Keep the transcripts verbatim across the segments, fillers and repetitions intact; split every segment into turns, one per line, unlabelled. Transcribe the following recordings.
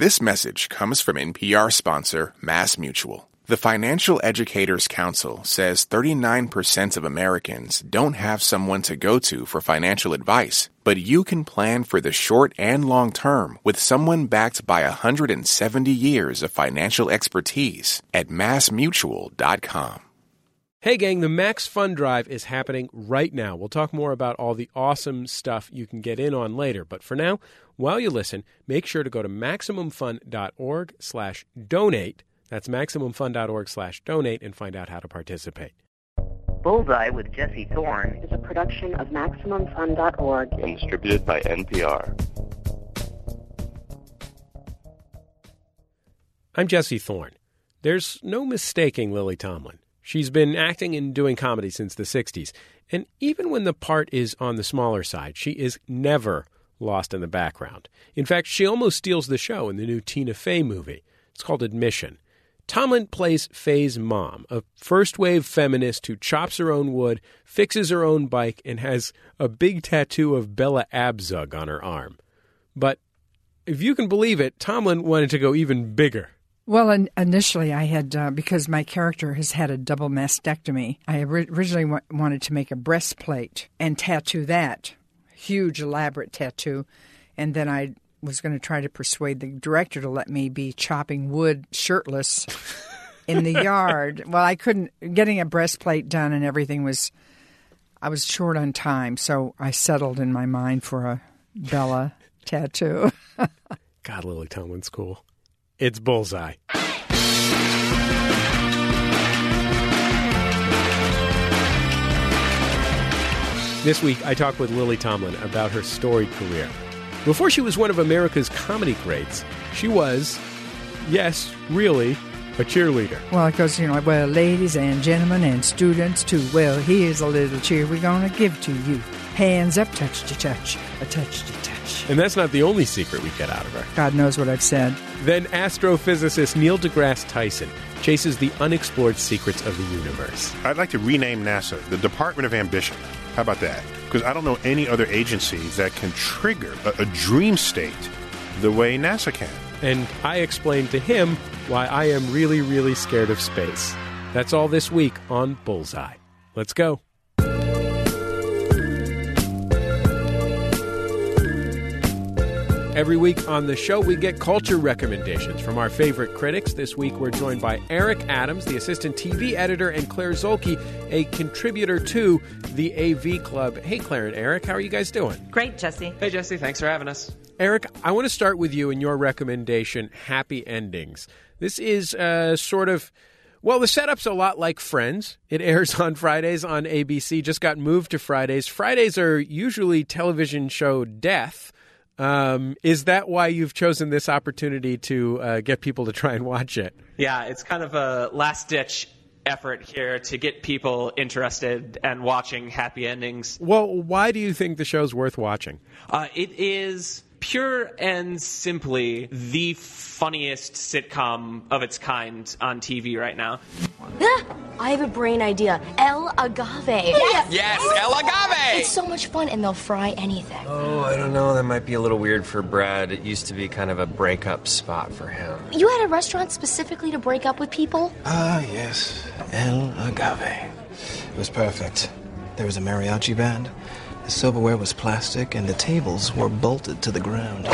This message comes from N P R sponsor MassMutual. The Financial Educators Council says thirty-nine percent of Americans don't have someone to go to for financial advice, but you can plan for the short and long term with someone backed by one hundred seventy years of financial expertise at mass mutual dot com.
Hey gang, the Max Fund Drive is happening right now. We'll talk more about all the awesome stuff you can get in on later. But for now, while you listen, make sure to go to MaximumFun.org slash donate. That's MaximumFun.org slash donate and find out how to participate.
Bullseye with Jesse Thorne
is a production of Maximum Fun dot org
and distributed by N P R.
I'm Jesse Thorne. There's no mistaking Lily Tomlin. She's been acting and doing comedy since the sixties, and even when the part is on the smaller side, she is never lost in the background. In fact, she almost steals the show in the new Tina Fey movie. It's called Admission. Tomlin plays Fey's mom, a first-wave feminist who chops her own wood, fixes her own bike, and has a big tattoo of Bella Abzug on her arm. But if you can believe it, Tomlin wanted to go even bigger.
Well, in, initially I had, uh, because my character has had a double mastectomy, I originally wa- wanted to make a breastplate and tattoo that. Huge, elaborate tattoo. And then I was going to try to persuade the director to let me be chopping wood shirtless in the yard. Well, I couldn't. Getting a breastplate done and everything was, I was short on time. So I settled in my mind for a Bella tattoo.
God, Lily Tomlin's cool. It's Bullseye. This week, I talked with Lily Tomlin about her storied career. Before she was one of America's comedy greats, she was, yes, really, a cheerleader.
Well, it goes, you know, well, ladies and gentlemen and students too. Well, here's a little cheer we're going to give to you. Hands up, touch to touch, a touch to touch.
And that's not the only secret we get out of her.
God knows what I've said.
Then astrophysicist Neil deGrasse Tyson chases the unexplored secrets of the universe.
I'd like to rename NASA the Department of Ambition. How about that? Because I don't know any other agency that can trigger a, a dream state the way NASA can.
And I explained to him why I am really, really scared of space. That's all this week on Bullseye. Let's go. Every week on the show, we get culture recommendations from our favorite critics. This week, we're joined by Eric Adams, the assistant T V editor, and Claire Zolke, a contributor to the A V Club. Hey, Claire and Eric, how are you guys doing?
Great, Jesse.
Hey, Jesse. Thanks for having us.
Eric, I want to start with you and your recommendation, Happy Endings. This is uh, sort of... Well, the setup's a lot like Friends. It airs on Fridays on A B C, just got moved to Fridays. Fridays are usually television show death. Um, is that why you've chosen this opportunity to uh, get people to try and watch it?
Yeah, it's kind of a last-ditch effort here to get people interested and watching Happy Endings.
Well, why do you think the show's worth watching?
Uh, it is pure and simply the funniest sitcom of its kind on T V right now.
Ah, I have a brain idea. El Agave.
Yes, yes El Agave.
It's so much fun, and they'll fry anything.
Oh, I don't know. That might be a little weird for Brad. It used to be kind of a breakup spot for him.
You had a restaurant specifically to break up with people?
Ah, yes. El Agave. It was perfect. There was a mariachi band. The silverware was plastic, and the tables were bolted to the ground.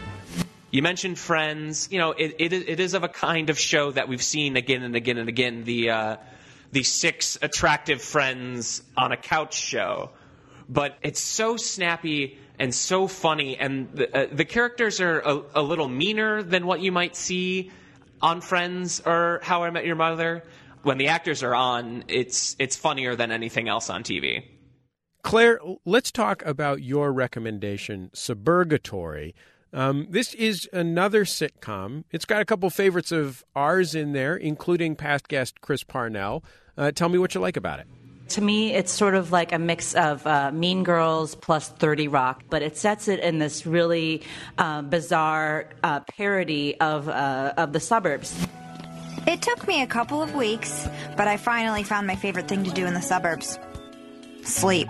You mentioned Friends. You know, it, it, it is of a kind of show that we've seen again and again and again. The uh, the six attractive friends on a couch show. But it's so snappy and so funny, and the, uh, the characters are a, a little meaner than what you might see on Friends or How I Met Your Mother. When the actors are on, it's it's funnier than anything else on T V.
Claire, let's talk about your recommendation, Suburgatory. Um, this is another sitcom. It's got a couple favorites of ours in there, including past guest Chris Parnell. Uh, tell me what you like about it.
To me, it's sort of like a mix of uh, Mean Girls plus thirty Rock, but it sets it in this really uh, bizarre uh, parody of uh, of the suburbs.
It took me a couple of weeks, but I finally found my favorite thing to do in the suburbs. Sleep.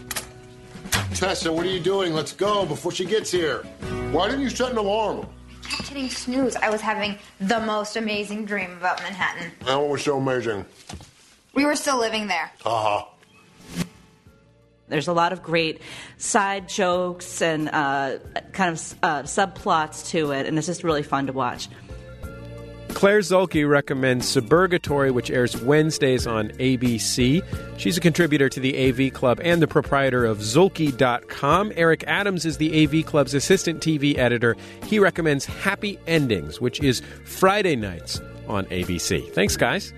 Tessa, what are you doing? Let's go before she gets here. Why didn't you set an alarm?
kept hitting snooze. I was having the most amazing dream about Manhattan.
And what was so amazing?
We were still living there.
Uh-huh.
There's a lot of great side jokes and uh, kind of uh, subplots to it, and it's just really fun to watch.
Claire Zulke recommends Suburgatory, which airs Wednesdays on A B C. She's a contributor to the A V Club and the proprietor of Zulke dot com. Eric Adams is the A V Club's assistant T V editor. He recommends Happy Endings, which is Friday nights on A B C. Thanks, guys.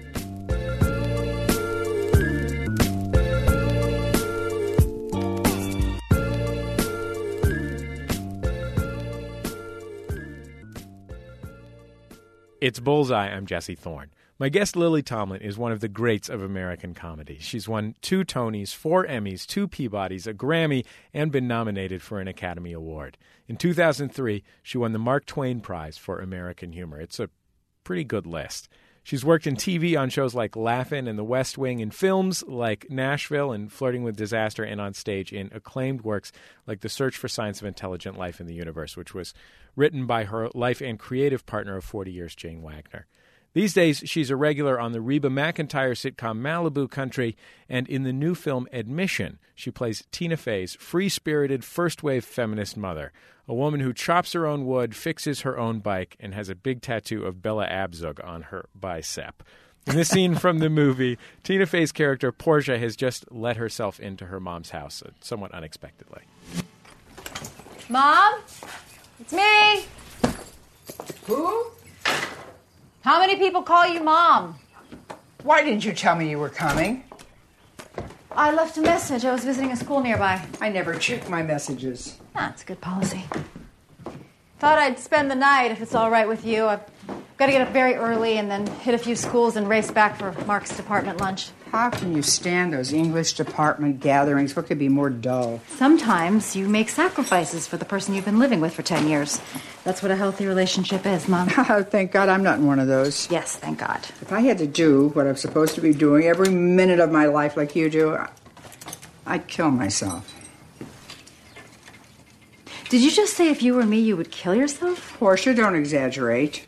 It's Bullseye. I'm Jesse Thorne. My guest, Lily Tomlin, is one of the greats of American comedy. She's won two Tonys, four Emmys, two Peabodys, a Grammy, and been nominated for an Academy Award. In two thousand three, she won the Mark Twain Prize for American Humor. It's a pretty good list. She's worked in T V on shows like Laugh-In and The West Wing, in films like Nashville and Flirting with Disaster, and on stage in acclaimed works like The Search for Signs of Intelligent Life in the Universe, which was written by her life and creative partner of forty years, Jane Wagner. These days, she's a regular on the Reba McEntire sitcom Malibu Country, and in the new film Admission, she plays Tina Fey's free-spirited first-wave feminist mother, a woman who chops her own wood, fixes her own bike, and has a big tattoo of Bella Abzug on her bicep. In this scene from the movie, Tina Fey's character, Portia, has just let herself into her mom's house, somewhat unexpectedly.
Mom? It's me!
Who?
How many people call you Mom?
Why didn't you tell me you were coming?
I left a message. I was visiting a school nearby.
I never check my messages.
Ah, it's good policy. Thought I'd spend the night, if it's all right with you. I've got to get up very early and then hit a few schools and race back for Mark's department lunch.
How can you stand those English department gatherings? What could be more dull?
Sometimes you make sacrifices for the person you've been living with for ten years. That's what a healthy relationship is, Mom.
Thank God I'm not in one of those.
Yes, thank God.
If I had to do what I'm supposed to be doing every minute of my life like you do, I'd kill myself.
Did you just say if you were me, you would kill yourself?
Portia, don't exaggerate.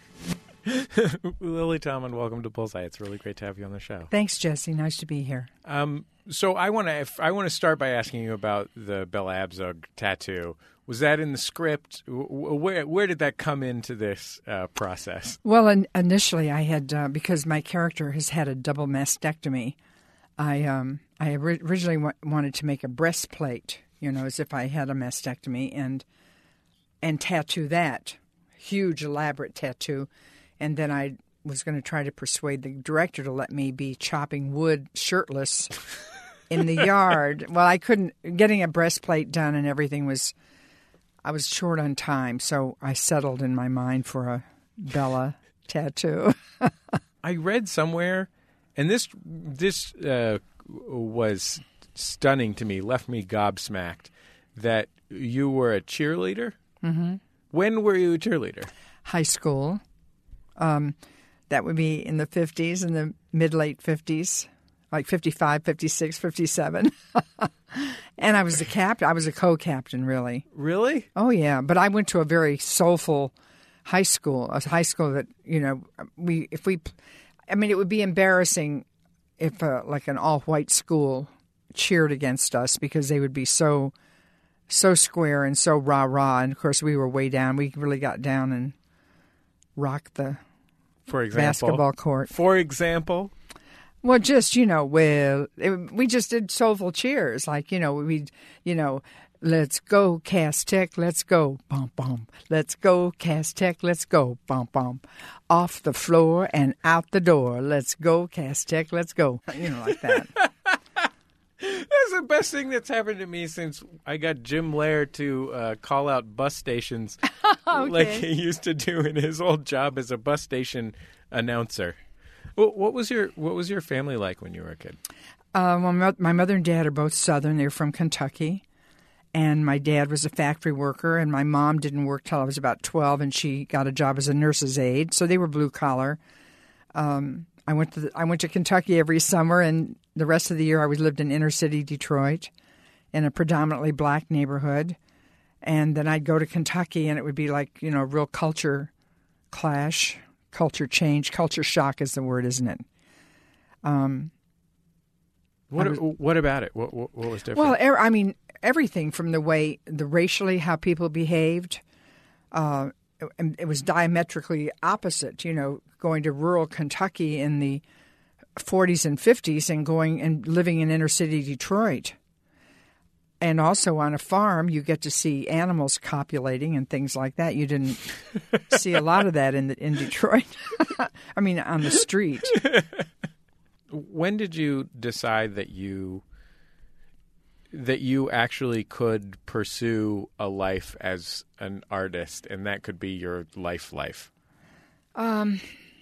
Lily Tomlin, welcome to Bullseye. It's really great to have you on the show.
Thanks, Jesse. Nice to be here.
Um, so I want to I want to start by asking you about the Bella Abzug tattoo. Was that in the script? Where where did that come into this uh, process?
Well, in, initially I had uh, because my character has had a double mastectomy. I um I originally wa- wanted to make a breastplate, you know, as if I had a mastectomy, and and tattoo that huge elaborate tattoo. And then I was going to try to persuade the director to let me be chopping wood shirtless in the yard. Well, I couldn't. Getting a breastplate done and everything was, I was short on time. So I settled in my mind for a Bella tattoo.
I read somewhere, and this this uh, was stunning to me, left me gobsmacked, that you were a cheerleader?
Mm-hmm.
When were you a cheerleader?
High school. Um, that would be in the fifties, in the mid-late fifties, like fifty-five, fifty-six, fifty-seven. And I was the captain. I was a co-captain, really.
Really?
Oh, yeah. But I went to a very soulful high school, a high school that, you know, we if we – I mean, it would be embarrassing if, uh, like, an all-white school cheered against us because they would be so so square and so rah-rah. And, of course, we were way down. We really got down and rocked the –
For example,
basketball court.
For example?
Well, just, you know, well, it, we just did soulful cheers. Like, you know, we, you know, let's go, Cass Tech, let's go, bum, bum. Let's go, Cass Tech, let's go, bum, bum. Off the floor and out the door. Let's go, Cass Tech, let's go. You know, like that.
That's the best thing that's happened to me since I got Jim Lair to uh, call out bus stations
Okay.
like he used to do in his old job as a bus station announcer. What was your What was your family like when you were a kid?
Uh, well, my, my mother and dad are both Southern. They're from Kentucky. And my dad was a factory worker, and my mom didn't work till I was about twelve, and she got a job as a nurse's aide. So they were blue collar. Um, I went to the, I went to Kentucky every summer, and the rest of the year I was lived in inner city Detroit in a predominantly black neighborhood. And then I'd go to Kentucky, and it would be like, you know, a real culture clash, culture change, culture shock is the word, isn't it? Um,
what
was,
what about it? What, what what was different?
Well, er, I mean, everything from the way the racially how people behaved. Uh, it, it was diametrically opposite. You know, going to rural Kentucky in the forties and fifties and going and living in inner city Detroit. And also on a farm, you get to see animals copulating and things like that. You didn't see a lot of that in the, in Detroit. I mean, on the street.
When did you decide that you that you actually could pursue a life as an artist, and that could be your life life?
Um,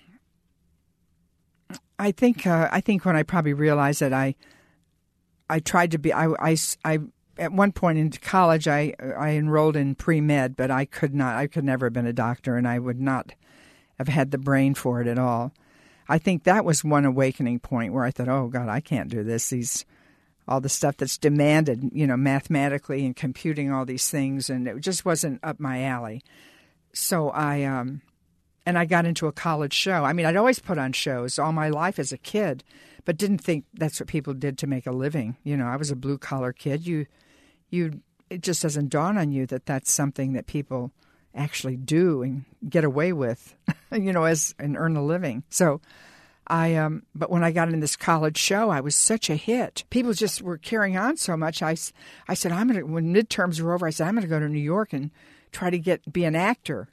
I think uh, I think when I probably realized that I I tried to be I I, I at one point in college I I enrolled in pre-med, but I could not I could never have been a doctor, and I would not have had the brain for it at all. I think that was one awakening point where I thought, oh God, I can't do this. These all the stuff that's demanded, you know, mathematically and computing all these things, and it just wasn't up my alley. So I um and I got into a college show. I mean, I'd always put on shows all my life as a kid, but didn't think that's what people did to make a living. You know, I was a blue-collar kid. You, you, it just doesn't dawn on you that that's something that people actually do and get away with, you know, as and earn a living. So I, um, but when I got in this college show, I was such a hit. People just were carrying on so much. I, I said, I'm going to, when midterms were over, I said, I'm going to go to New York and try to get, be an actor.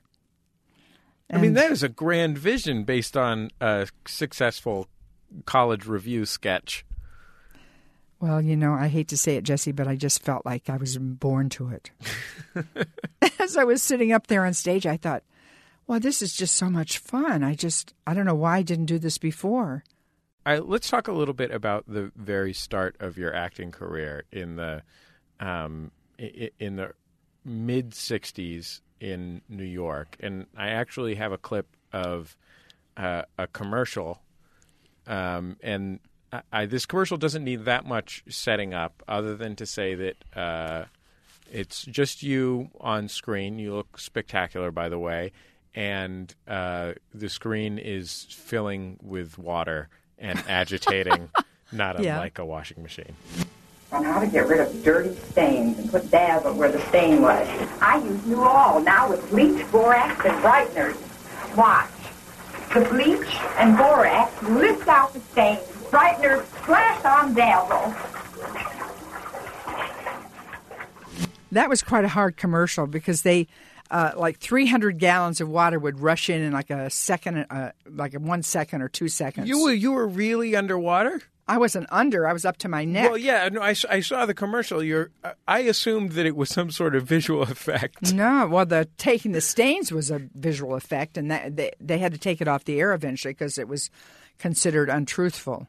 I mean, that is a grand vision based on a successful college review sketch.
Well, you know, I hate to say it, Jesse, but I just felt like I was born to it. As I was sitting up there on stage, I thought, well, this is just so much fun. I just, I don't know why I didn't do this before.
I, let's talk a little bit about the very start of your acting career in the um, in the mid sixties. In New York, and I actually have a clip of uh, a commercial, um, and I, I, this commercial doesn't need that much setting up other than to say that uh, it's just you on screen. You look spectacular, by the way, and uh, the screen is filling with water and agitating, not
yeah.
unlike a washing machine.
On how to get rid of dirty stains and put Dazzle where the stain was. I use New All now with bleach, borax, and brighteners. Watch. The bleach and borax lift out the stains. Brighteners splash on Dazzle.
That was quite a hard commercial because they, uh, like three hundred gallons of water would rush in in like a second, uh, like a one second or two seconds.
You were you were really underwater?
I wasn't under. I was up to my neck.
Well, yeah, no, I, I saw the commercial. You're, I assumed that it was some sort of visual effect.
No, well, the taking the stains was a visual effect, and that, they, they had to take it off the air eventually because it was considered untruthful.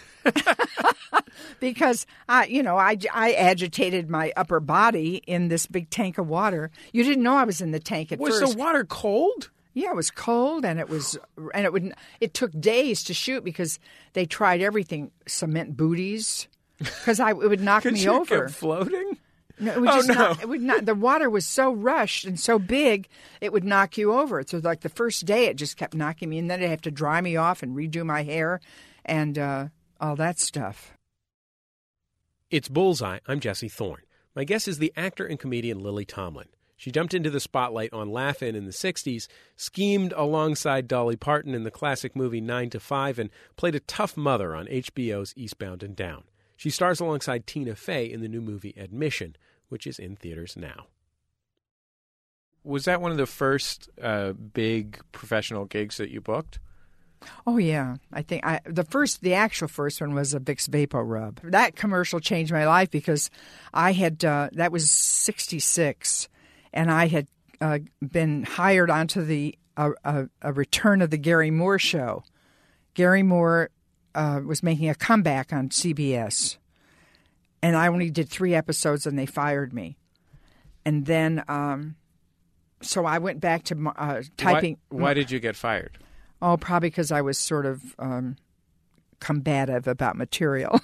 Because, I, you know, I, I agitated my upper body in this big tank of water. You didn't know I was in the tank at
was
first.
Was the water cold?
Yeah, it was cold, and it was, and it would. It took days to shoot because they tried everything, cement booties, because I it would knock
Could
me
you
over.
Keep floating?
No, it would
oh
just
no!
Not, it would not. The water was so rushed and so big, it would knock you over. So, like the first day, it just kept knocking me, and then I'd have to dry me off and redo my hair, and uh, all that stuff.
It's Bullseye. I'm Jesse Thorne. My guest is the actor and comedian Lily Tomlin. She jumped into the spotlight on Laugh-In in the sixties, schemed alongside Dolly Parton in the classic movie nine to five, and played a tough mother on H B O's Eastbound and Down. She stars alongside Tina Fey in the new movie Admission, which is in theaters now. Was that one of the first uh, big professional gigs that you booked?
Oh, yeah. I think I, the first, the actual first one was a Vicks Vapo Rub. That commercial changed my life because I had, uh, that was sixty-six. And I had uh, been hired onto the uh, a, a return of the Gary Moore show. Gary Moore uh, was making a comeback on C B S, and I only did three episodes, and they fired me. And then, um, so I went back to uh, typing.
Why, why did you get fired?
Oh, probably because I was sort of um, combative about material.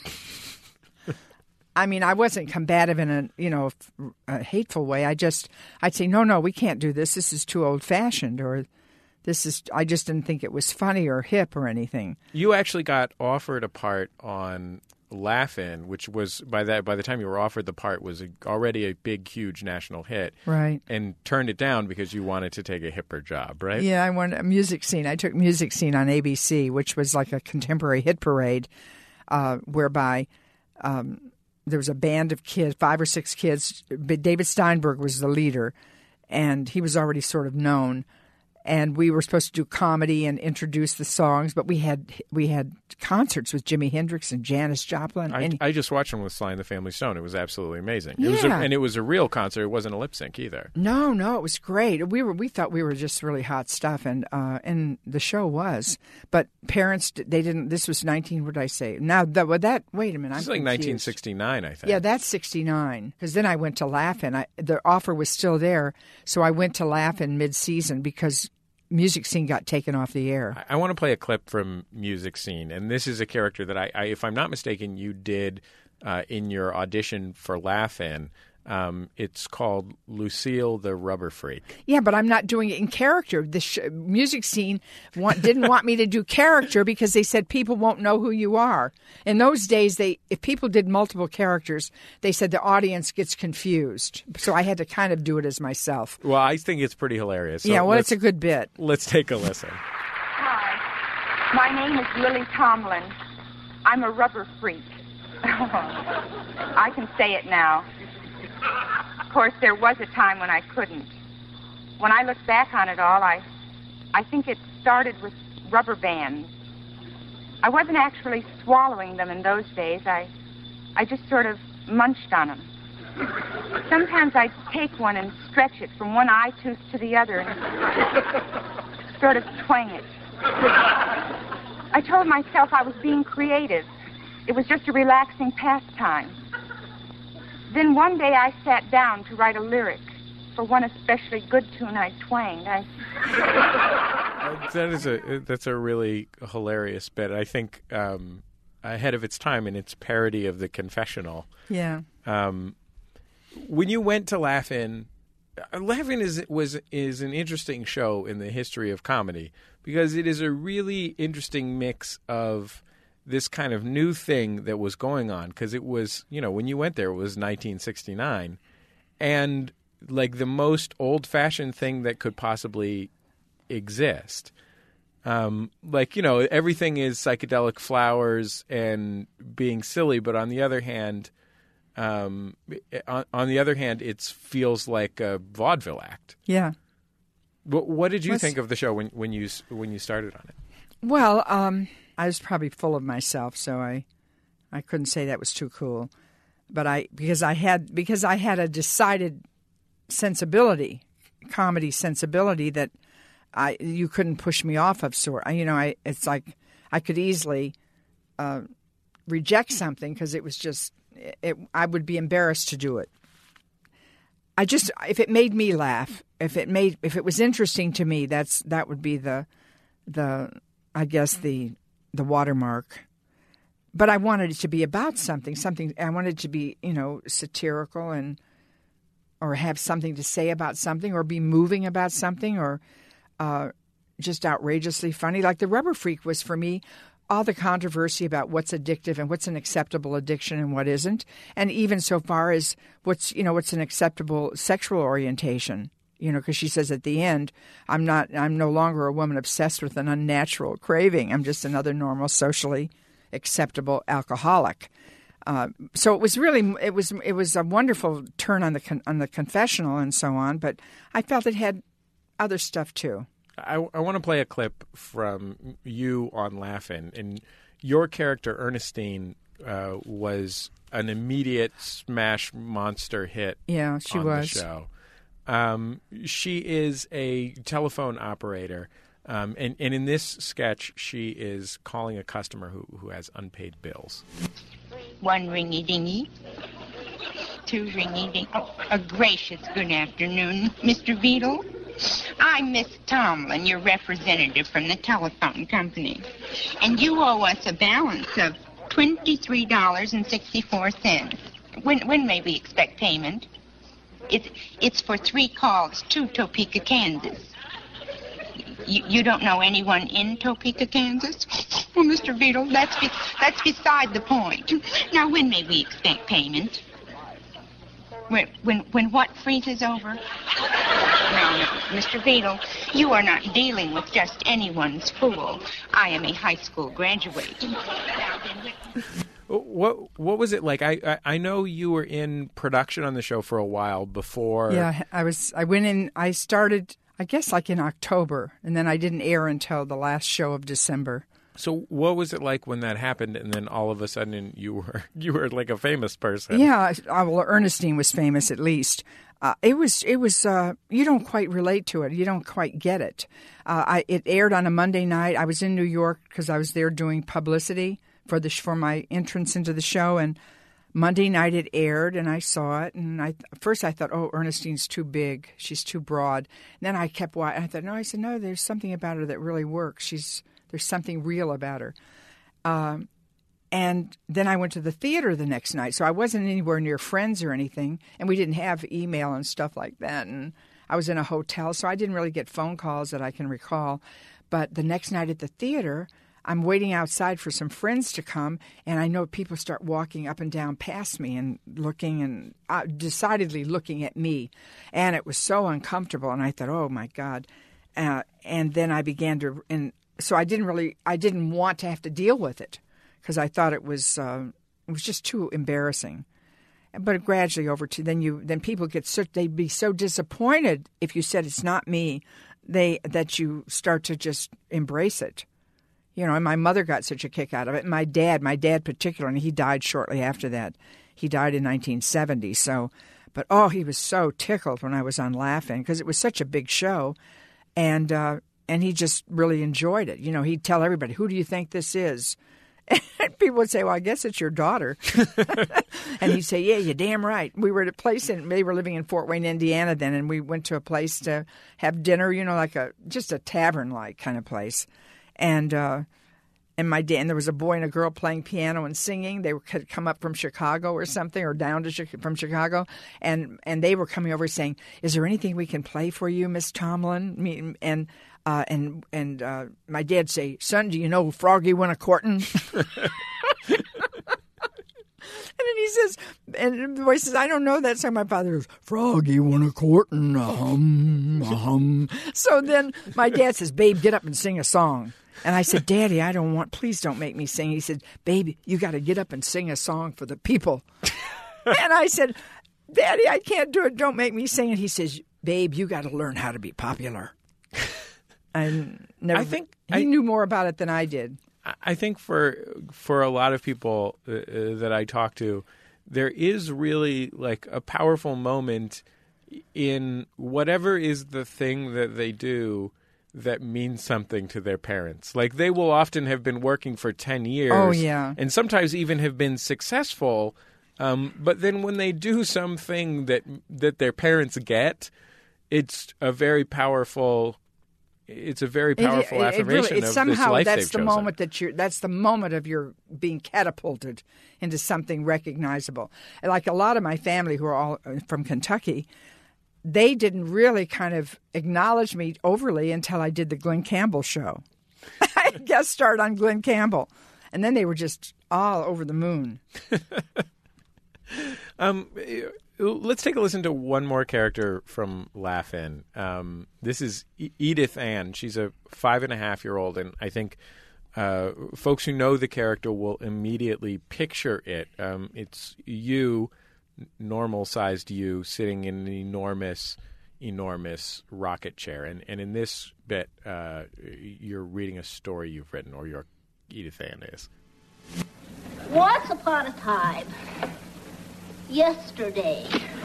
I mean, I wasn't combative in a, you know, a hateful way. I just, I'd say, no, no, we can't do this. This is too old-fashioned, or This is, I just didn't think it was funny or hip or anything.
You actually got offered a part on Laugh-In, which was, by that by the time you were offered the part, was a, already a big, huge national hit.
Right.
And turned it down because you wanted to take a hipper job, right?
Yeah, I wanted a music scene. I took music scene on A B C, which was like a contemporary hit parade, uh, whereby um, there was a band of kids, five or six kids. David Steinberg was the leader, and he was already sort of known. And we were supposed to do comedy and introduce the songs, but we had we had concerts with Jimi Hendrix and Janis Joplin.
I,
and
I just watched one with Sly and the Family Stone. It was absolutely amazing. It
Yeah.
was a, and it was a real concert. It wasn't a lip sync either.
No, no, it was great. We were we thought we were just really hot stuff, and uh, and the show was. But parents, they didn't. This was nineteen. What did I say? Now that well, that wait a minute.
This is
I'm
like
confused.
nineteen sixty-nine, I think.
Yeah, that's sixty-nine. Because then I went to Laugh-In. I, the offer was still there, so I went to Laugh-In mid-season because Music Scene got taken off the air.
I, I want to play a clip from Music Scene, and this is a character that I, I if I'm not mistaken, you did uh, in your audition for Laugh-In. Um, it's called Lucille the Rubber Freak.
Yeah, but I'm not doing it in character. The sh- Music Scene want, didn't want me to do character because they said people won't know who you are. In those days, they if people did multiple characters, they said the audience gets confused. So I had to kind of do it as myself.
Well, I think it's pretty hilarious. So
yeah, well,
let's-
it's a good bit.
Let's take a listen.
Hi, my name is Lily Tomlin. I'm a rubber freak. I can say it now. Of course, there was a time when I couldn't. When I look back on it all, I, I think it started with rubber bands. I wasn't actually swallowing them in those days. I, I just sort of munched on them. Sometimes I'd take one and stretch it from one eye tooth to the other and sort of twang it. I told myself I was being creative. It was just a relaxing pastime. Then one day I sat down to write a lyric for one especially good tune I twanged. I...
That is a that's a really hilarious bit. I think um, ahead of its time in its parody of the confessional.
Yeah.
Um, when you went to Laugh-In, Laugh-In is was is an interesting show in the history of comedy because it is a really interesting mix of this kind of new thing that was going on, because it was, you know, when you went there, it was nineteen sixty-nine, and like the most old-fashioned thing that could possibly exist. Um, like, you know, everything is psychedelic flowers and being silly, but on the other hand, um, on, on the other hand, it feels like a vaudeville act.
Yeah.
What, what did you
What's...
think of the show when, when you when you started on it?
Well, um, I was probably full of myself, so I, I couldn't say that was too cool, but I because I had because I had a decided sensibility, comedy sensibility that I you couldn't push me off of. Sort, you know, I it's like I could easily uh, reject something because it was just it, I would be embarrassed to do it. I just if it made me laugh, if it made if it was interesting to me, that's that would be the the I guess the the watermark. But I wanted it to be about something, something I wanted it to be, you know, satirical and or have something to say about something or be moving about something or uh, just outrageously funny. Like the Rubber Freak was for me all the controversy about what's addictive and what's an acceptable addiction and what isn't. And even so far as what's, you know, what's an acceptable sexual orientation. You know, because she says at the end, I'm not, I'm no longer a woman obsessed with an unnatural craving. I'm just another normal, socially acceptable alcoholic. Uh, so it was really, it was, it was a wonderful turn on the con- on the confessional and so on. But I felt it had other stuff too.
I, I want to play a clip from you on Laugh-In, and your character Ernestine uh, was an immediate smash monster hit.
Yeah, she
on
was.
The show. Um, she is a telephone operator, um, and, and in this sketch, she is calling a customer who, who has unpaid bills.
One ringy-dingy, two ringy-dingy. Oh, a gracious good afternoon, Mister Beadle. I'm Miss Tomlin, your representative from the telephone company, and you owe us a balance of twenty-three dollars and sixty-four cents. When, when may we expect payment? It's, it's for three calls to Topeka, Kansas. You, you don't know anyone in Topeka, Kansas? Well, Mister Beadle, that's, be, that's beside the point. Now, when may we expect payment? When, when, when what freezes over? No, no, Mister Beadle, you are not dealing with just anyone's fool. I am a high school graduate.
What what was it like? I, I I know you were in production on the show for a while before.
Yeah, I was. I went in. I started, I guess, like in October, and then I didn't air until the last show of December.
So what was it like when that happened, and then all of a sudden you were you were like a famous person?
Yeah, well, Ernestine was famous at least. Uh, it was it was uh, you don't quite relate to it. You don't quite get it. Uh, I it aired on a Monday night. I was in New York because I was there doing publicity for the for my entrance into the show, and Monday night it aired, and I saw it, and I first I thought, oh, Ernestine's too big, she's too broad. And then I kept watching. I thought, no, I said, no, there's something about her that really works. She's there's something real about her. Um, and then I went to the theater the next night, so I wasn't anywhere near friends or anything, and we didn't have email and stuff like that, and I was in a hotel, so I didn't really get phone calls that I can recall. But the next night at the theater, I'm waiting outside for some friends to come, and I know people start walking up and down past me and looking and uh, decidedly looking at me. And it was so uncomfortable, and I thought, oh, my God. Uh, and then I began to – and so I didn't really – I didn't want to have to deal with it because I thought it was uh, it was just too embarrassing. But gradually over to – then you then people get so – they'd be so disappointed if you said it's not me, they that you start to just embrace it. You know, and my mother got such a kick out of it. And my dad, my dad particularly, and he died shortly after that. He died in nineteen seventy. So, but oh, he was so tickled when I was on Laugh-In because it was such a big show, and uh, and he just really enjoyed it. You know, he'd tell everybody, "Who do you think this is?" And people would say, "Well, I guess it's your daughter." And he'd say, "Yeah, you're damn right." We were at a place, and they were living in Fort Wayne, Indiana then, and we went to a place to have dinner. You know, like a just a tavern-like kind of place. And uh, and my dad, and there was a boy and a girl playing piano and singing. They were, had come up from Chicago or something, or down to from Chicago, and and they were coming over saying, "Is there anything we can play for you, Miss Tomlin?" And uh, and and uh, my dad say, "Son, do you know Froggy went a courtin'?" And then he says, and the boy says, "I don't know that song." My father goes, "Froggy won a courtin', a-hum, a-hum." So then my dad says, "Babe, get up and sing a song." And I said, "Daddy, I don't want, please don't make me sing." He said, "Baby, you got to get up and sing a song for the people." And I said, "Daddy, I can't do it. Don't make me sing it." He says, "Babe, you got to learn how to be popular." And never,
I think
he
I,
knew more about it than I did.
I think for for a lot of people uh, that I talk to, there is really like a powerful moment in whatever is the thing that they do that means something to their parents. Like they will often have been working for ten years.
Oh, yeah.
And sometimes even have been successful. Um, but then when they do something that that their parents get, it's a very powerful It's a very powerful
it, it,
affirmation
it really,
of
somehow
this life
that's
they've
the
chosen.
moment that you're. That's the moment of your being catapulted into something recognizable. And like a lot of my family who are all from Kentucky, they didn't really kind of acknowledge me overly until I did the Glenn Campbell show. I guest starred on Glenn Campbell, and then they were just all over the moon.
um. Let's take a listen to one more character from Laugh-In. Um, this is e- Edith Ann. She's a five and a half year old, and I think uh, folks who know the character will immediately picture it. Um, it's you, normal sized you, sitting in an enormous, enormous rocket chair. And, and in this bit, uh, you're reading a story you've written, or your Edith Ann is.
Once upon a time, yesterday,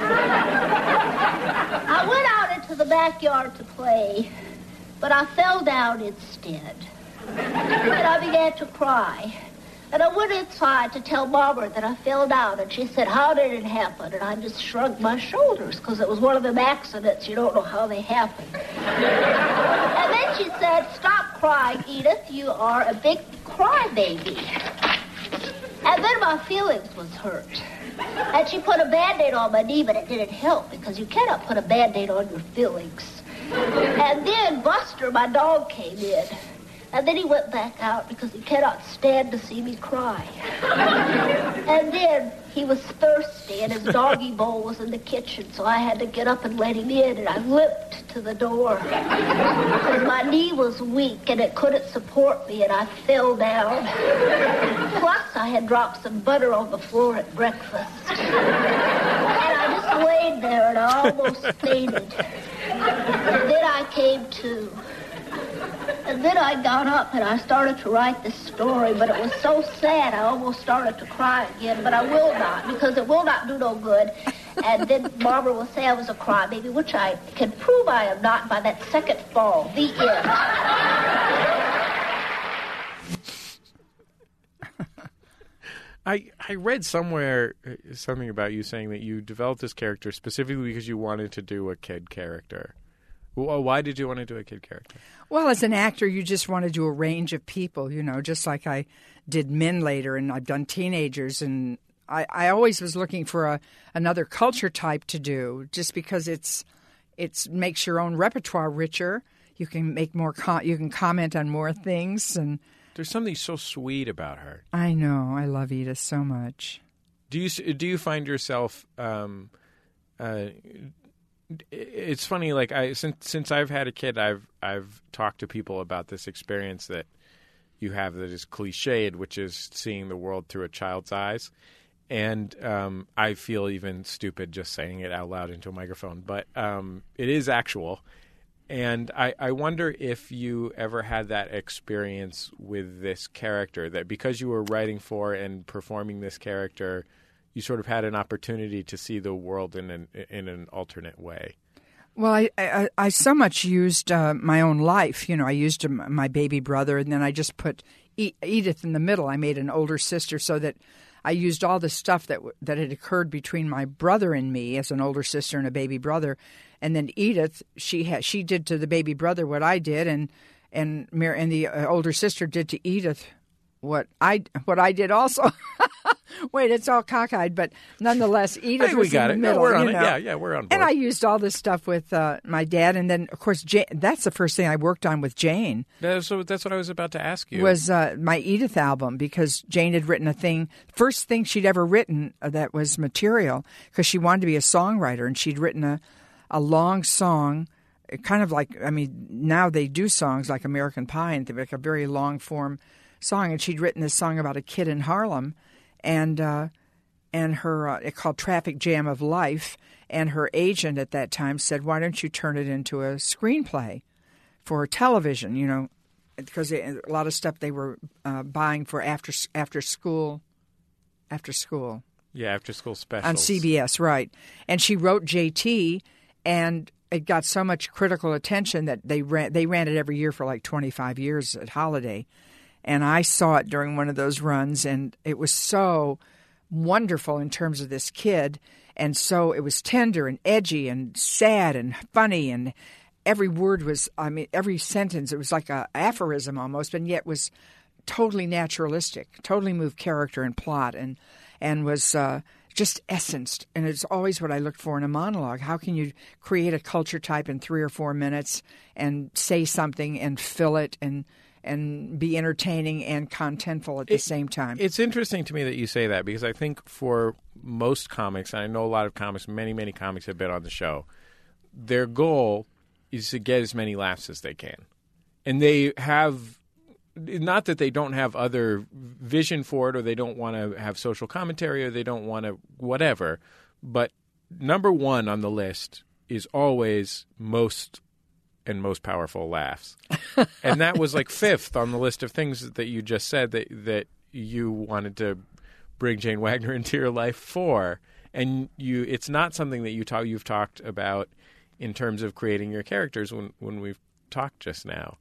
I went out into the backyard to play, but I fell down instead. And I began to cry. And I went inside to tell Mama that I fell down, and she said, "How did it happen?" And I just shrugged my shoulders, because it was one of them accidents. You don't know how they happen. And then she said, "Stop crying, Edith. You are a big crybaby." And then my feelings was hurt. And she put a Band-Aid on my knee, but it didn't help, because you cannot put a Band-Aid on your feelings. And then Buster, my dog, came in. And then he went back out because he cannot stand to see me cry. And then he was thirsty, and his doggy bowl was in the kitchen, so I had to get up and let him in, and I limped to the door. Because my knee was weak, and it couldn't support me, and I fell down. Plus, I had dropped some butter on the floor at breakfast. And I just laid there, and I almost fainted. And then I came to. And then I got up and I started to write this story, but it was so sad I almost started to cry again, but I will not, because it will not do no good. And then Barbara will say I was a crybaby, which I can prove I am not by that second fall. The end.
I I read somewhere something about you saying that you developed this character specifically because you wanted to do a kid character. Well, why did you want to do a kid character?
Well, as an actor, you just want to do a range of people, you know, just like I did men later, and I've done teenagers, and I, I always was looking for a another culture type to do, just because it's it's makes your own repertoire richer. You can make more, com- you can comment on more things, and
there's something so sweet about her.
I know, I love Edith so much.
Do you do you find yourself? Um, uh, It's funny, like I since since I've had a kid, I've I've talked to people about this experience that you have that is cliched, which is seeing the world through a child's eyes, and um, I feel even stupid just saying it out loud into a microphone, but um, it is actual, and I, I wonder if you ever had that experience with this character, that because you were writing for and performing this character, you sort of had an opportunity to see the world in an in an alternate way.
Well, I I, I so much used uh, my own life. You know, I used uh, my baby brother, and then I just put e- Edith in the middle. I made an older sister so that I used all the stuff that that had occurred between my brother and me as an older sister and a baby brother, and then Edith, she had she did to the baby brother what I did, and and and the uh, older sister did to Edith what I what I did also. Wait, it's all cockeyed, but nonetheless, Edith
hey,
was
we got
in
it.
the middle.
No, we're on
you
it.
know?
Yeah, yeah, we're on board.
And I used all this stuff with uh, my dad, and then of course Jane, that's the first thing I worked on with Jane.
That's, so that's what I was about to ask you.
Was uh, my Edith album, because Jane had written a thing, first thing she'd ever written that was material, because she wanted to be a songwriter, and she'd written a a long song. Kind of like, I mean, now they do songs like American Pie, and like a very long form song, and she'd written this song about a kid in Harlem, and uh, and her uh, it's called Traffic Jam of Life, and her agent at that time said, "Why don't you turn it into a screenplay for television?" You know, because they, a lot of stuff they were uh, buying for after after school, after school,
yeah, after school specials
on C B S, right? And she wrote J T, and it got so much critical attention that they ran they ran it every year for like twenty-five years at Holiday. And I saw it during one of those runs, and it was so wonderful in terms of this kid. And so it was tender and edgy and sad and funny, and every word was, I mean, every sentence, it was like an aphorism almost, and yet was totally naturalistic, totally moved character and plot, and, and was uh, just essenced. And it's always what I looked for in a monologue. How can you create a culture type in three or four minutes and say something and fill it and and be entertaining and contentful at the
it,
same time?
It's interesting to me that you say that, because I think for most comics, and I know a lot of comics, many, many comics have been on the show, their goal is to get as many laughs as they can. And they have, not that they don't have other vision for it, or they don't want to have social commentary, or they don't want to whatever, but number one on the list is always most and most powerful laughs. And that was like fifth on the list of things that you just said that that you wanted to bring Jane Wagner into your life for. And you it's not something that you talk you've talked about in terms of creating your characters when, when we've talked just now.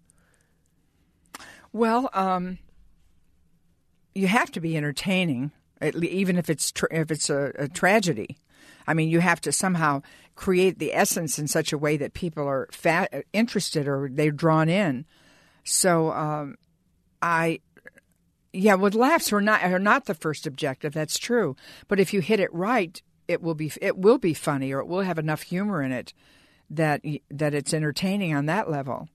Well, um, you have to be entertaining, at le- even if it's tra- if it's a, a tragedy. I mean, you have to somehow create the essence in such a way that people are fa- interested or they're drawn in. So, um, I, yeah, with laughs are not are not the first objective. That's true. But if you hit it right, it will be it will be funny, or it will have enough humor in it that that it's entertaining on that level.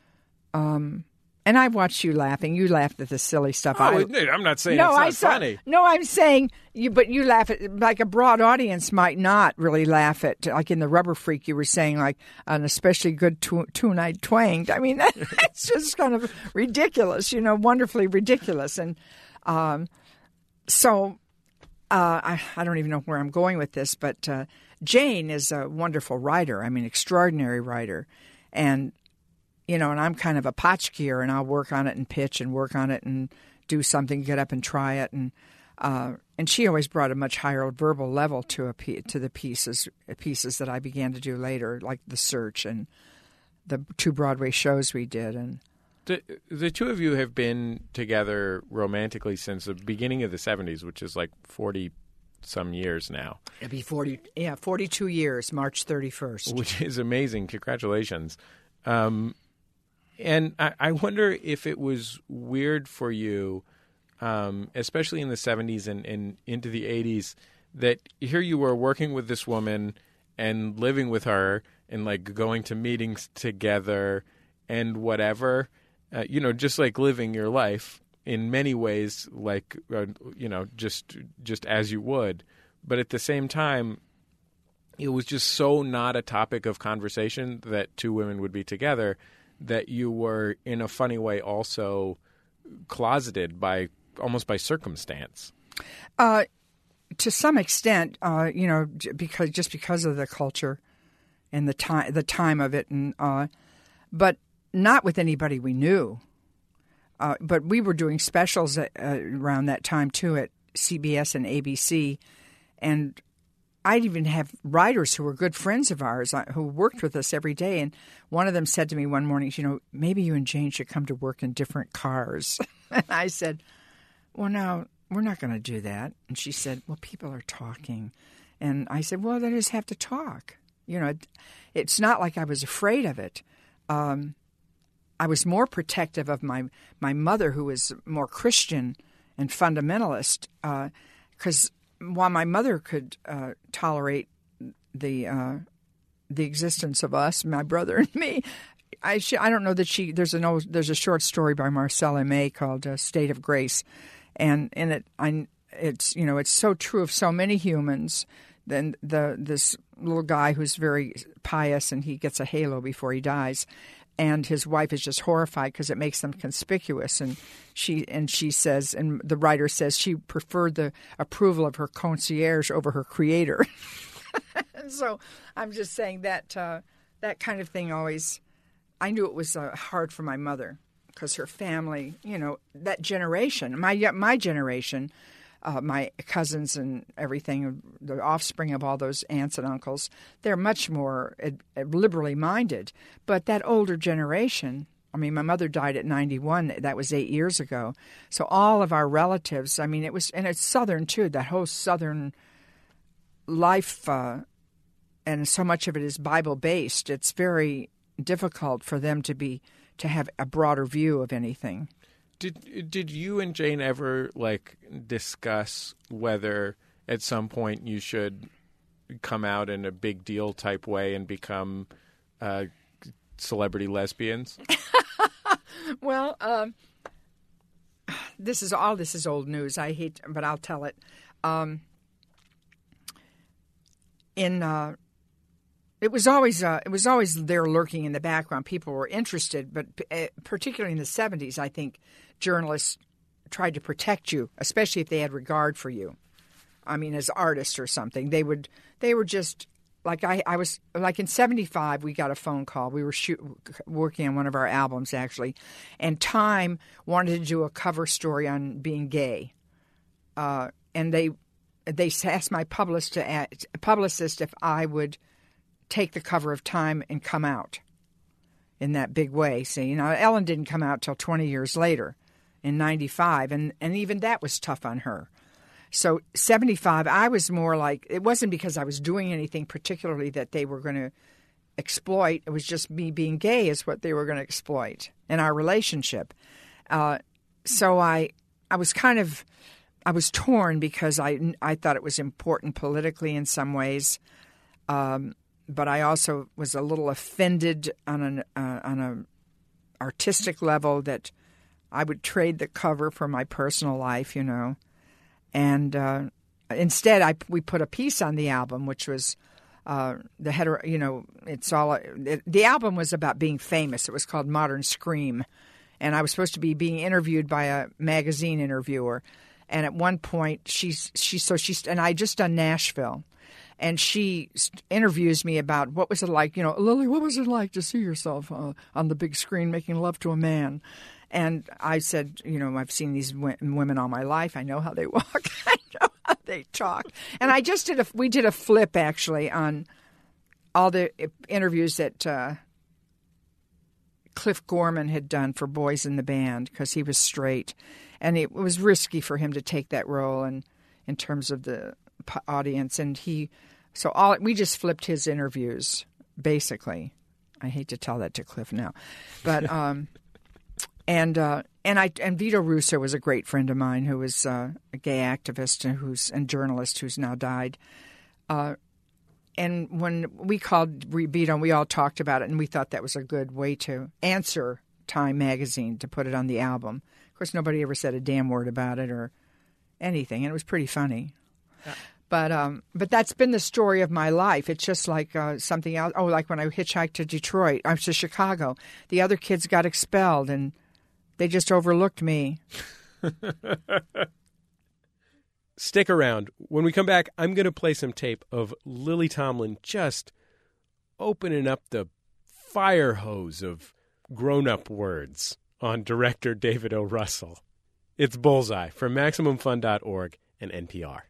Um, and I watched you laughing. You laughed at the silly stuff.
Oh,
I,
I'm not saying
no,
it's not
I saw,
funny.
No, I'm saying you, but you laugh at like a broad audience might not really laugh at, like in the Rubber Freak. You were saying like an especially good tu- tune I twanged. I mean, that's just kind of ridiculous, you know, wonderfully ridiculous. And um, so uh, I, I don't even know where I'm going with this, but uh, Jane is a wonderful writer. I mean, extraordinary writer, and. You know, and I'm kind of a potchkier, and I'll work on it and pitch and work on it and do something, get up and try it. And uh, and she always brought a much higher verbal level to a to the pieces pieces that I began to do later, like The Search and the two Broadway shows we did. And
the the two of you have been together romantically since the beginning of the seventies, which is like forty some years now.
It'll be forty, yeah, forty-two years, March thirty-first,
which is amazing. Congratulations. Um, And I, I wonder if it was weird for you, um, especially in the seventies and, and into the eighties, that here you were working with this woman and living with her and like going to meetings together and whatever, uh, you know, just like living your life in many ways, like, uh, you know, just just as you would. But at the same time, it was just so not a topic of conversation that two women would be together, that you were in a funny way also closeted by almost by circumstance.
Uh, to some extent, uh, you know, because just because of the culture and the time, the time of it, and uh, but not with anybody we knew. Uh, but we were doing specials at, uh, around that time too at C B S and A B C, and I'd even have writers who were good friends of ours uh, who worked with us every day. And one of them said to me one morning, you know, maybe you and Jane should come to work in different cars. And I said, well, no, we're not going to do that. And she said, well, people are talking. And I said, well, they just have to talk. You know, it, it's not like I was afraid of it. Um, I was more protective of my, my mother, who was more Christian and fundamentalist, because uh, while my mother could uh, tolerate the uh, the existence of us, my brother and me, I she, I don't know that she. There's an old, there's a short story by Marcella May called uh, "State of Grace," and in it, I it's you know it's so true of so many humans. Then the this little guy who's very pious and he gets a halo before he dies. And his wife is just horrified because it makes them conspicuous. And she and she says, and the writer says, she preferred the approval of her concierge over her creator. And so I'm just saying that uh, that kind of thing always, I knew it was uh, hard for my mother because her family, you know, that generation, my my generation, uh, my cousins and everything, the offspring of all those aunts and uncles, they're much more uh, liberally minded. But that older generation, I mean, my mother died at ninety-one. That was eight years ago. So all of our relatives, I mean, it was, and it's Southern too, that whole Southern life, uh, and so much of it is Bible-based. It's very difficult for them to be, to have a broader view of anything.
Did did you and Jane ever like discuss whether at some point you should come out in a big deal type way and become uh, celebrity lesbians?
Well, um, this is all this is old news. I hate, but I'll tell it. Um, in uh, it was always uh, it was always there lurking in the background. People were interested, but uh, particularly in the seventies, I think journalists tried to protect you, especially if they had regard for you. I mean, as artists or something, they would they were just like I, I was like in seventy-five. We got a phone call. We were shoot, working on one of our albums actually, and Time wanted to do a cover story on being gay, uh, and they they asked my publicist to publicist if I would take the cover of Time and come out in that big way. See, you know, Ellen didn't come out till twenty years later, in ninety-five, and and even that was tough on her. So seventy-five, I was more like, it wasn't because I was doing anything particularly that they were going to exploit. It was just me being gay is what they were going to exploit in our relationship. Uh, so I I was kind of, I was torn because I, I thought it was important politically in some ways. Um, but I also was a little offended on an uh, on a artistic level that I would trade the cover for my personal life, you know. And uh, instead, I we put a piece on the album, which was uh, the header. You know, it's all it, the album was about being famous. It was called Modern Scream, and I was supposed to be being interviewed by a magazine interviewer. And at one point, she's she so she's and I just done Nashville. And she interviews me about what was it like, you know, Lily, what was it like to see yourself uh, on the big screen making love to a man? And I said, you know, I've seen these w- women all my life. I know how they walk. I know how they talk. And I just did a, we did a flip actually on all the interviews that uh, Cliff Gorman had done for Boys in the Band because he was straight. And it was risky for him to take that role and in terms of the audience, and he so all we just flipped his interviews basically. I hate to tell that to Cliff now, but um, and uh, and I and Vito Russo was a great friend of mine who was uh, a gay activist and who's and journalist who's now died. Uh, and when we called Vito, we all talked about it, and we thought that was a good way to answer Time magazine to put it on the album. Of course, nobody ever said a damn word about it or anything, and it was pretty funny. Yeah. But um, but that's been the story of my life. It's just like uh, something else. Oh, like when I hitchhiked to Detroit, I'm to Chicago. The other kids got expelled, and they just overlooked me.
Stick around. When we come back, I'm going to play some tape of Lily Tomlin just opening up the fire hose of grown-up words on director David O. Russell. It's Bullseye from Maximum Fun dot org and N P R.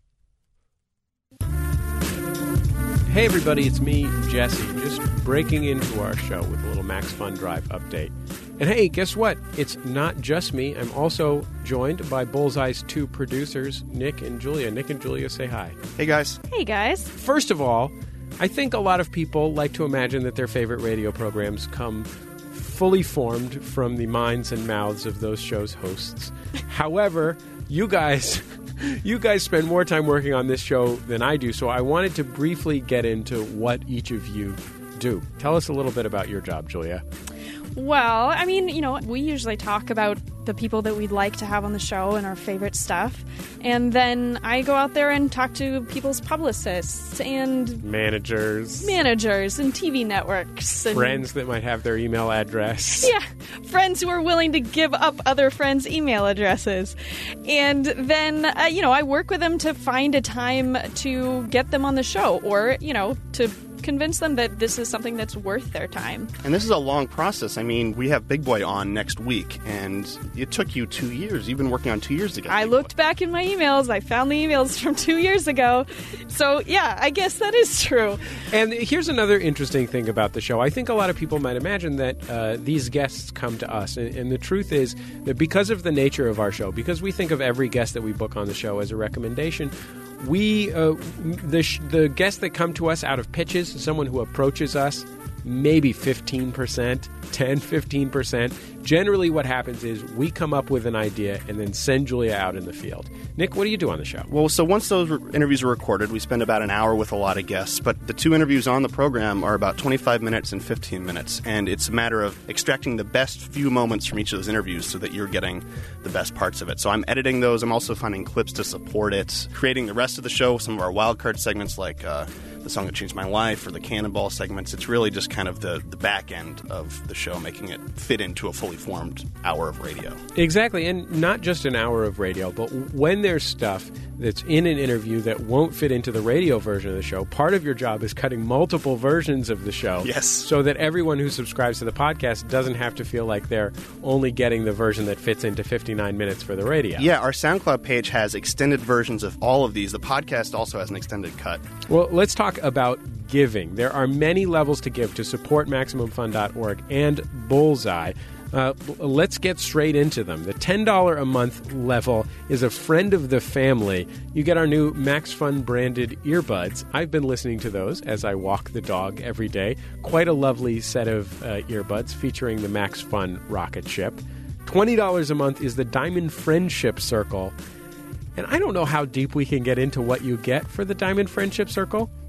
Hey everybody, it's me, Jesse, just breaking into our show with a little Max Fun Drive update. And hey, guess what? It's not just me. I'm also joined by Bullseye's two producers, Nick and Julia. Nick and Julia, say hi.
Hey guys.
Hey guys.
First of all, I think a lot of people like to imagine that their favorite radio programs come fully formed from the minds and mouths of those shows' hosts. However, you guys... You guys spend more time working on this show than I do, so I wanted to briefly get into what each of you do. Tell us a little bit about your job, Julia.
Well, I mean, you know, we usually talk about the people that we'd like to have on the show and our favorite stuff. And then I go out there and talk to people's publicists and...
Managers.
Managers and T V networks. And
friends that might have their email address.
Yeah, friends who are willing to give up other friends' email addresses. And then, uh, you know, I work with them to find a time to get them on the show or, you know, to... convince them that this is something that's worth their time.
And this is a long process. I mean, we have Big Boy on next week, and it took you two years. You've been working on two years to get
I
Big
looked
Boy.
back in my emails. I found the emails from two years ago. So, yeah, I guess that is true.
And here's another interesting thing about the show. I think a lot of people might imagine that uh, these guests come to us. And, and the truth is that because of the nature of our show, because we think of every guest that we book on the show as a recommendation, we uh, the sh- the guests that come to us out of pitches, someone who approaches us, maybe fifteen percent, ten, fifteen percent. Generally what happens is we come up with an idea and then send Julia out in the field. Nick, what do you do on the show?
Well, so once those re- interviews are recorded, we spend about an hour with a lot of guests. But the two interviews on the program are about twenty-five minutes and fifteen minutes. And it's a matter of extracting the best few moments from each of those interviews so that you're getting the best parts of it. So I'm editing those. I'm also finding clips to support it, creating the rest of the show, some of our wildcard segments like uh, The Song That Changed My Life or the Cannonball segments. It's really just kind of the, the back end of the show, making it fit into a fully formed hour of radio.
Exactly, and not just an hour of radio, but when there's stuff that's in an interview that won't fit into the radio version of the show, part of your job is cutting multiple versions of the show.
Yes.
So that everyone who subscribes to the podcast doesn't have to feel like they're only getting the version that fits into fifty-nine minutes for the radio.
Yeah, our SoundCloud page has extended versions of all of these. The podcast also has an extended cut.
Well, let's talk about giving. There are many levels to give to support Maximum Fun dot org and Bullseye. Uh, let's get straight into them. The ten dollars a month level is a friend of the family. You get our new Max Fun branded earbuds. I've been listening to those as I walk the dog every day. Quite a lovely set of uh, earbuds featuring the Max Fun rocket ship. twenty dollars a month is the Diamond Friendship Circle. And I don't know how deep we can get into what you get for the Diamond Friendship Circle.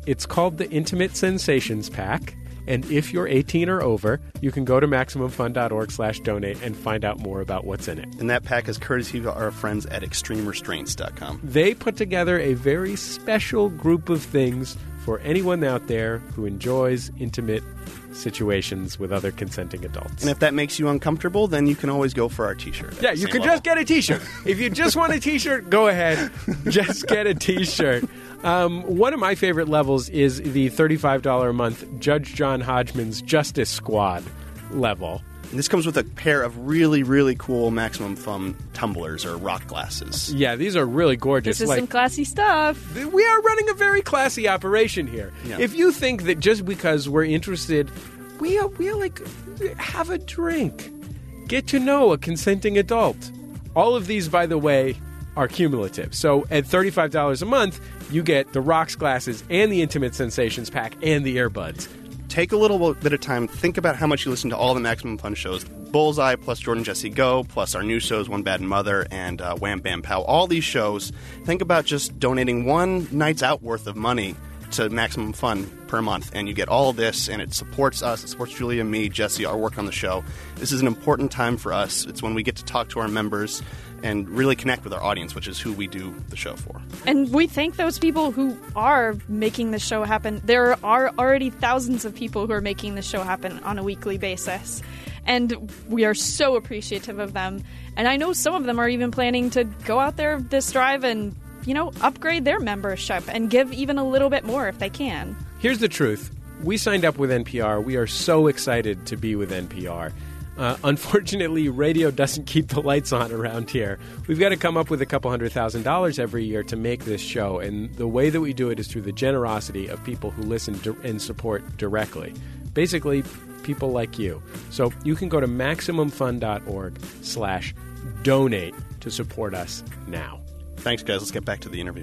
It's called the Intimate Sensations Pack. And if you're eighteen or over, you can go to MaximumFun.org slash donate and find out more about what's in it.
And that pack is courtesy of our friends at Extreme Restraints dot com.
They put together a very special group of things for anyone out there who enjoys intimate situations with other consenting adults.
And if that makes you uncomfortable, then you can always go for our T-shirt.
Yeah, you can level. just get a T-shirt. If you just want a T-shirt, go ahead. Just get a T-shirt. Um, one of my favorite levels is the thirty-five dollars a month Judge John Hodgman's Justice Squad level.
And this comes with a pair of really, really cool Maximum Fun tumblers or rock glasses.
Yeah, these are really gorgeous.
This is
like,
some classy stuff.
We are running a very classy operation here.
Yeah.
If you think that just because we're interested, we are, we are like, have a drink. Get to know a consenting adult. All of these, by the way, are cumulative. So at thirty-five dollars a month, you get the rocks glasses and the Intimate Sensations pack and the earbuds.
Take a little bit of time. Think about how much you listen to all the Maximum Fun shows. Bullseye plus Jordan Jesse Go plus our new shows One Bad Mother and uh, Wham Bam Pow. All these shows. Think about just donating one night's out worth of money to Maximum Fun per month, and you get all of this, and it supports us. It supports Julia, me, Jesse, our work on the show. This is an important time for us. It's when we get to talk to our members and really connect with our audience, which is who we do the show for.
And we thank those people who are making the show happen. There are already thousands of people who are making the show happen on a weekly basis. And we are so appreciative of them. And I know some of them are even planning to go out there this drive and, you know, upgrade their membership and give even a little bit more if they can.
Here's the truth. We signed up with N P R. We are so excited to be with N P R. Uh, unfortunately, radio doesn't keep the lights on around here. We've got to come up with a couple hundred thousand dollars every year to make this show, and the way that we do it is through the generosity of people who listen di- and support directly. Basically, people like you. So you can go to MaximumFun.org slash donate to support us now.
Thanks, guys. Let's get back to the interview.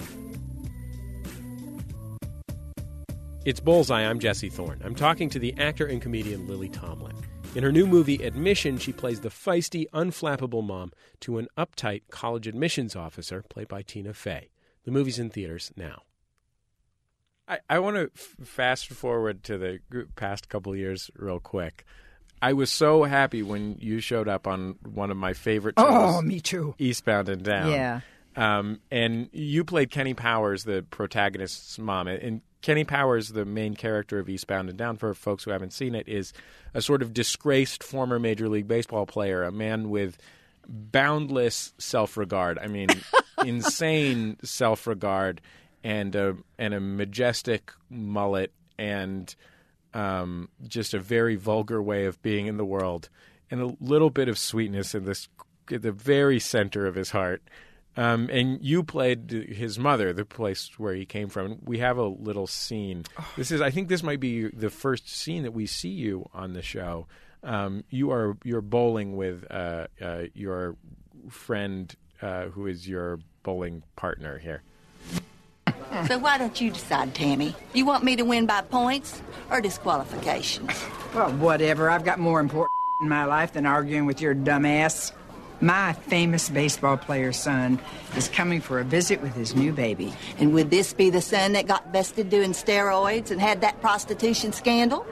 It's Bullseye. I'm Jesse Thorne. I'm talking to the actor and comedian Lily Tomlin. In her new movie, Admission, she plays the feisty, unflappable mom to an uptight college admissions officer, played by Tina Fey. The movie's in theaters now. I, I want to f- fast forward to the past couple of years real quick. I was so happy when you showed up on one of my favorite shows.
Oh, me too.
Eastbound and Down.
Yeah.
Um, and you played Kenny Powers, the protagonist's mom. And Kenny Powers, the main character of Eastbound and Down, for folks who haven't seen it, is a sort of disgraced former Major League Baseball player, a man with boundless self-regard. I mean, insane self-regard and a, and a majestic mullet and um, just a very vulgar way of being in the world and a little bit of sweetness in this, at the very center of his heart. Um, and you played his mother, the place where he came from. We have a little scene. This is, I think, this might be the first scene that we see you on the show. Um, you are you're bowling with uh, uh, your friend, uh, who is your bowling partner here.
So why don't you decide, Tammy? You want me to win by points or disqualifications?
Well, whatever. I've got more important in my life than arguing with your dumb ass. My famous baseball player's son is coming for a visit with his new baby.
And would this be the son that got busted doing steroids and had that prostitution scandal?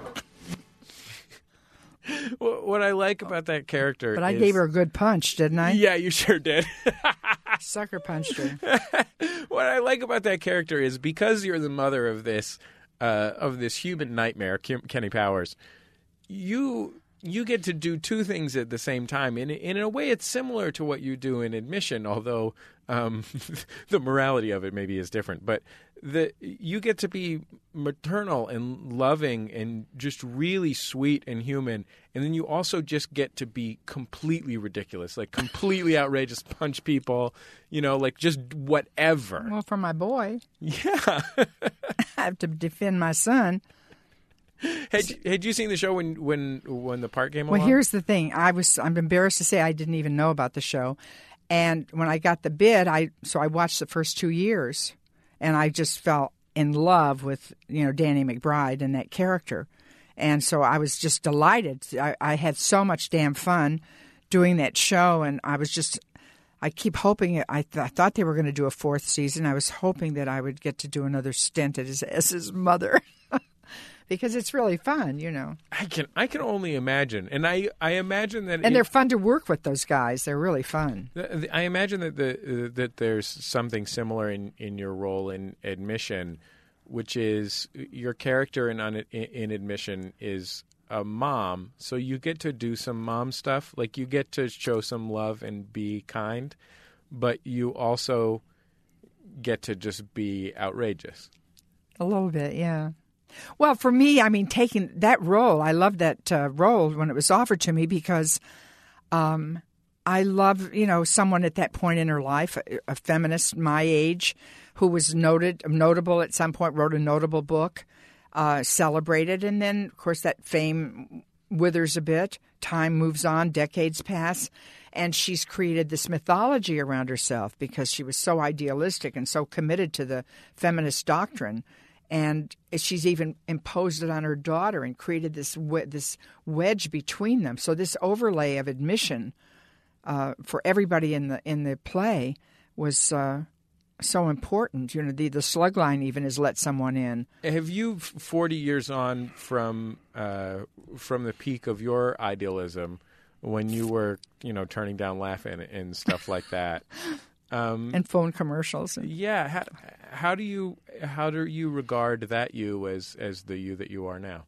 What I like about that character
But I
is...
gave her a good punch, didn't I?
Yeah, you sure did.
Sucker punched her.
What I like about that character is because you're the mother of this uh, of this human nightmare, Kim, Kenny Powers, you... you get to do two things at the same time. And in a way, it's similar to what you do in Admission, although um, the morality of it maybe is different. But the you get to be maternal and loving and just really sweet and human. And then you also just get to be completely ridiculous, like completely outrageous, punch people, you know, like just whatever.
Well, for my boy.
Yeah.
I have to defend my son.
Had you, had you seen the show when, when when the part came along?
Well, here's the thing. I was I'm embarrassed to say I didn't even know about the show, and when I got the bid, I so I watched the first two years, and I just fell in love with you know Danny McBride and that character, and so I was just delighted. I, I had so much damn fun doing that show, and I was just I keep hoping it, I, th- I thought they were going to do a fourth season. I was hoping that I would get to do another stint as, as his mother. Because it's really fun, you know.
I can I can only imagine, and I, I imagine that,
and
it,
they're fun to work with. Those guys, they're really fun.
I imagine that the uh, that there's something similar in, in your role in Admission, which is your character in in, in Admission is a mom, so you get to do some mom stuff, like you get to show some love and be kind, but you also get to just be outrageous.
A little bit, yeah. Well, for me, I mean, taking that role, I loved that uh, role when it was offered to me because um, I love, you know, someone at that point in her life, a, a feminist my age, who was noted, notable at some point, wrote a notable book, uh, celebrated, and then, of course, that fame withers a bit. Time moves on, decades pass, and she's created this mythology around herself because she was so idealistic and so committed to the feminist doctrine. And she's even imposed it on her daughter and created this we- this wedge between them. So this overlay of admission uh, for everybody in the in the play was uh, so important. You know, the the slug line even is let someone in.
Have you, forty years on from uh, from the peak of your idealism, when you were, you know, turning down Laugh-In and stuff like that? Um,
and phone commercials.
Yeah. How, how do you how do you regard that you as as the you that you are now?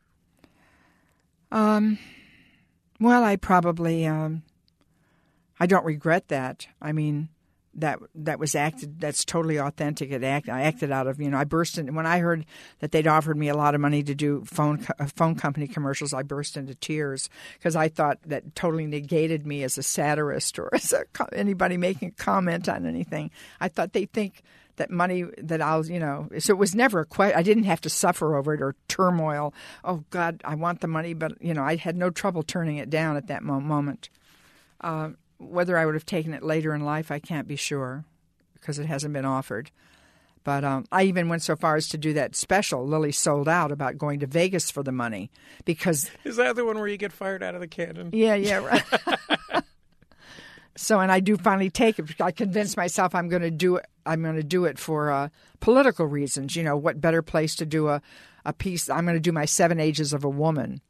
Um, well, I probably um, I don't regret that. I mean, that that was acted. That's totally authentic. It act, I acted out of, you know, I burst in when I heard that they'd offered me a lot of money to do phone phone company commercials. I burst into tears because I thought that totally negated me as a satirist or as a, anybody making a comment on anything. I thought they think that money that I'll, you know, so it was never a question. I didn't have to suffer over it or turmoil. Oh God, I want the money, but you know, I had no trouble turning it down at that mo- moment. Uh, Whether I would have taken it later in life, I can't be sure because it hasn't been offered. But um, I even went so far as to do that special Lily sold out about going to Vegas for the money because
is that the one where you get fired out of the cannon?
Yeah, yeah, right. So, and I do finally take it because I convinced myself I'm going to do it. I'm going to do it for uh, political reasons. You know, what better place to do a, a piece? I'm going to do my Seven Ages of a Woman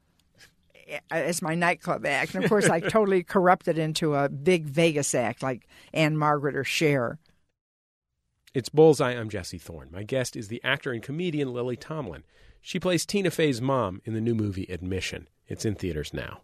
as my nightclub act. And, of course, I totally corrupted into a big Vegas act like Anne Margaret or Cher.
It's Bullseye. I'm Jesse Thorne. My guest is the actor and comedian Lily Tomlin. She plays Tina Fey's mom in the new movie Admission. It's in theaters now.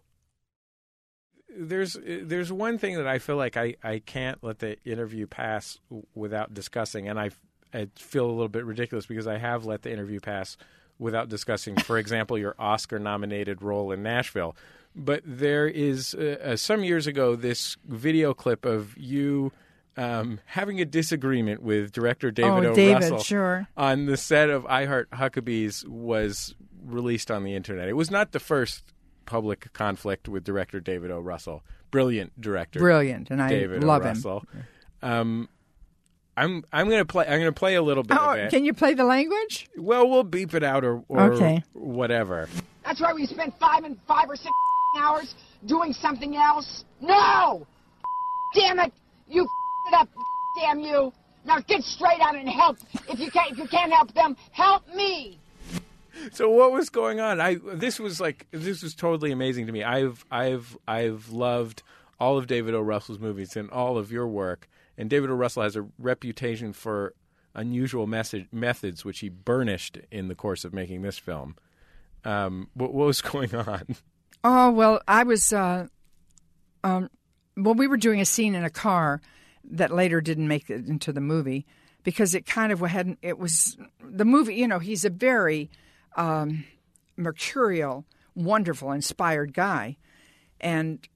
There's there's one thing that I feel like I, I can't let the interview pass without discussing, and I, I feel a little bit ridiculous because I have let the interview pass without discussing, for example, your Oscar-nominated role in Nashville. But there is, uh, uh, some years ago, this video clip of you um, having a disagreement with director David
oh,
O.
David,
Russell
sure.
on the set of I Heart Huckabees was released on the internet. It was not the first public conflict with director David O. Russell. Brilliant director.
Brilliant, and I
David
love
O.
him.
Russell. Um, I'm I'm gonna play I'm gonna play a little bit
oh,
of it.
Can you play the language?
Well, we'll beep it out or, or
okay.
whatever.
That's why we spent five and five or six hours doing something else. No! Damn it! You it up, damn you! Now get straight on and help. If you can't if you can't help them, help me.
So what was going on? I this was like this was totally amazing to me. I've I've I've loved all of David O. Russell's movies and all of your work. And David O. Russell has a reputation for unusual message, methods, which he burnished in the course of making this film. Um, what, what was going on?
Oh well, I was. Uh, um, well, we were doing a scene in a car that later didn't make it into the movie because it kind of hadn't. It was the movie. You know, he's a very Um, mercurial, wonderful, inspired guy, and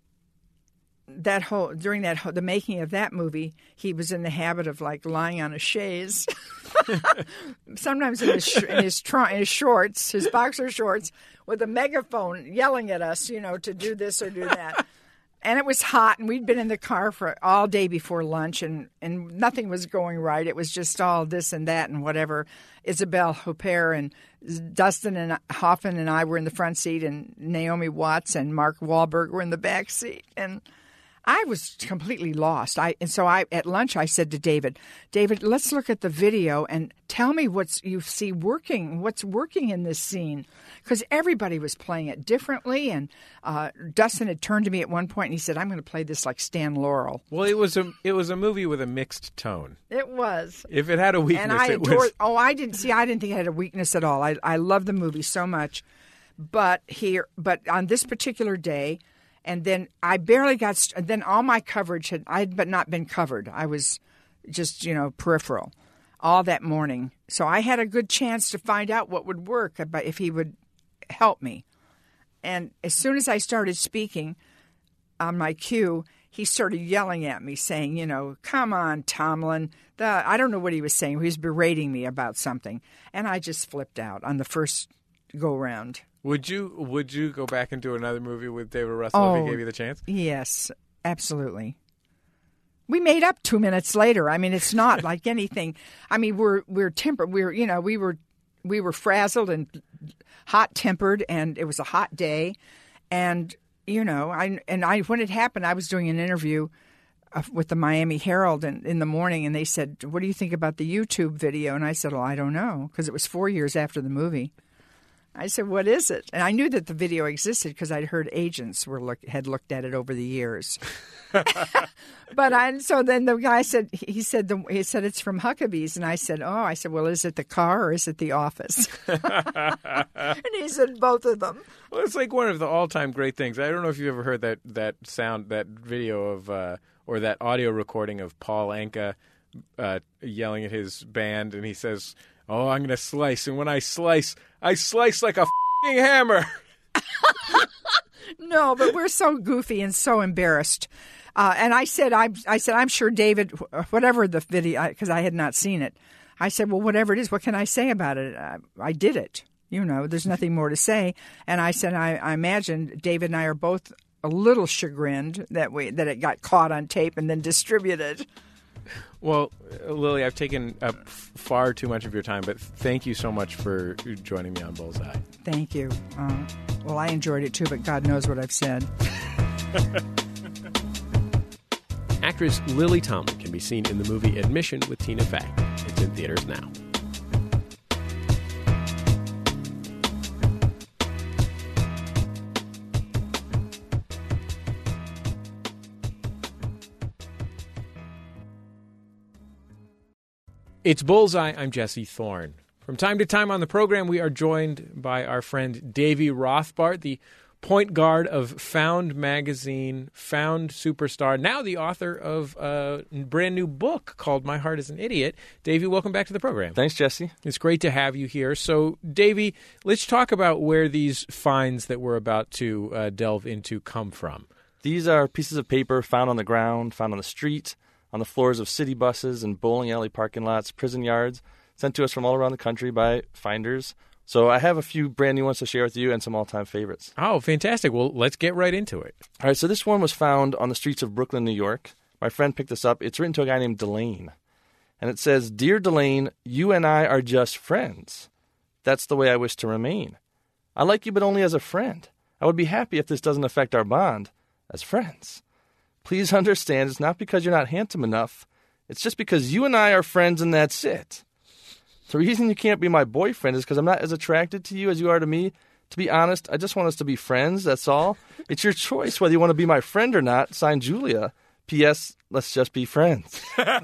that whole during that the making of that movie, he was in the habit of like lying on a chaise, sometimes in his in his, tr- in his shorts, his boxer shorts, with a megaphone yelling at us, you know, to do this or do that. And it was hot, and we'd been in the car for all day before lunch, and, and nothing was going right. It was just all this and that and whatever. Isabelle Huppert and Dustin and Hoffman and I were in the front seat, and Naomi Watts and Mark Wahlberg were in the back seat. And I was completely lost. I and so I at lunch I said to David, David, let's look at the video and tell me what's you see working, what's working in this scene, because everybody was playing it differently. And uh, Dustin had turned to me at one point and he said, "I'm going to play this like Stan Laurel."
Well, it was a it was a movie with a mixed tone.
It was.
If it had a weakness,
and I
it
adored,
was.
Oh, I didn't see. I didn't think it had a weakness at all. I I love the movie so much, but here, but on this particular day. And then I barely got. St- then all my coverage had I had but not been covered. I was just you know peripheral all that morning. So I had a good chance to find out what would work if he would help me. And as soon as I started speaking on my cue, he started yelling at me, saying, "You know, come on, Tomlin." The I don't know what he was saying. He was berating me about something, and I just flipped out on the first go round.
Would you would you go back and do another movie with David Russell
oh,
if he gave you the chance?
Yes, absolutely. We made up two minutes later. I mean, it's not like anything. I mean, we're we're tempered. We're you know we were we were frazzled and hot tempered, and it was a hot day, and you know I and I when it happened, I was doing an interview with the Miami Herald in, in the morning, and they said, "What do you think about the YouTube video?" And I said, "Well, I don't know," because it was four years after the movie. I said, "What is it?" And I knew that the video existed because I'd heard agents were look, had looked at it over the years. But I, so then the guy said, he said, the, he said it's from Huckabee's, and I said, "Oh," I said, "Well, is it the car or is it the office?" And he said, "Both of them."
Well, it's like one of the all-time great things. I don't know if you've ever heard that that sound, that video of uh, or that audio recording of Paul Anka uh, yelling at his band, and he says, "Oh, I'm going to slice, and when I slice, I slice like a f***ing hammer."
No, but we're so goofy and so embarrassed. Uh, and I said, I, I said, I'm sure David, whatever the video, because I had not seen it. I said, well, whatever it is, what can I say about it? I, I did it. You know, there's nothing more to say. And I said, I, I imagine David and I are both a little chagrined that we that it got caught on tape and then distributed.
Well, Lily, I've taken up far too much of your time, but thank you so much for joining me on Bullseye.
Thank you. Uh, well, I enjoyed it too, but God knows what I've said.
Actress Lily Tomlin can be seen in the movie Admission with Tina Fey. It's in theaters now. It's Bullseye. I'm Jesse Thorne. From time to time on the program, we are joined by our friend Davey Rothbart, the point guard of Found magazine, Found superstar, now the author of a brand new book called My Heart is an Idiot. Davey, welcome back to the program.
Thanks, Jesse.
It's great to have you here. So, Davey, let's talk about where these finds that we're about to uh, delve into come from.
These are pieces of paper found on the ground, found on the street, on the floors of city buses and bowling alley parking lots, prison yards, sent to us from all around the country by finders. So I have a few brand new ones to share with you and some all-time favorites.
Oh, fantastic. Well, let's get right into it.
All right, so this one was found on the streets of Brooklyn, New York. My friend picked this up. It's written to a guy named Delane. And it says, "Dear Delane, you and I are just friends. That's the way I wish to remain. I like you, but only as a friend. I would be happy if this doesn't affect our bond as friends. Please understand, it's not because you're not handsome enough. It's just because you and I are friends and that's it. The reason you can't be my boyfriend is because I'm not as attracted to you as you are to me. To be honest, I just want us to be friends, that's all. It's your choice whether you want to be my friend or not. Signed, Julia. P S. Let's just be friends."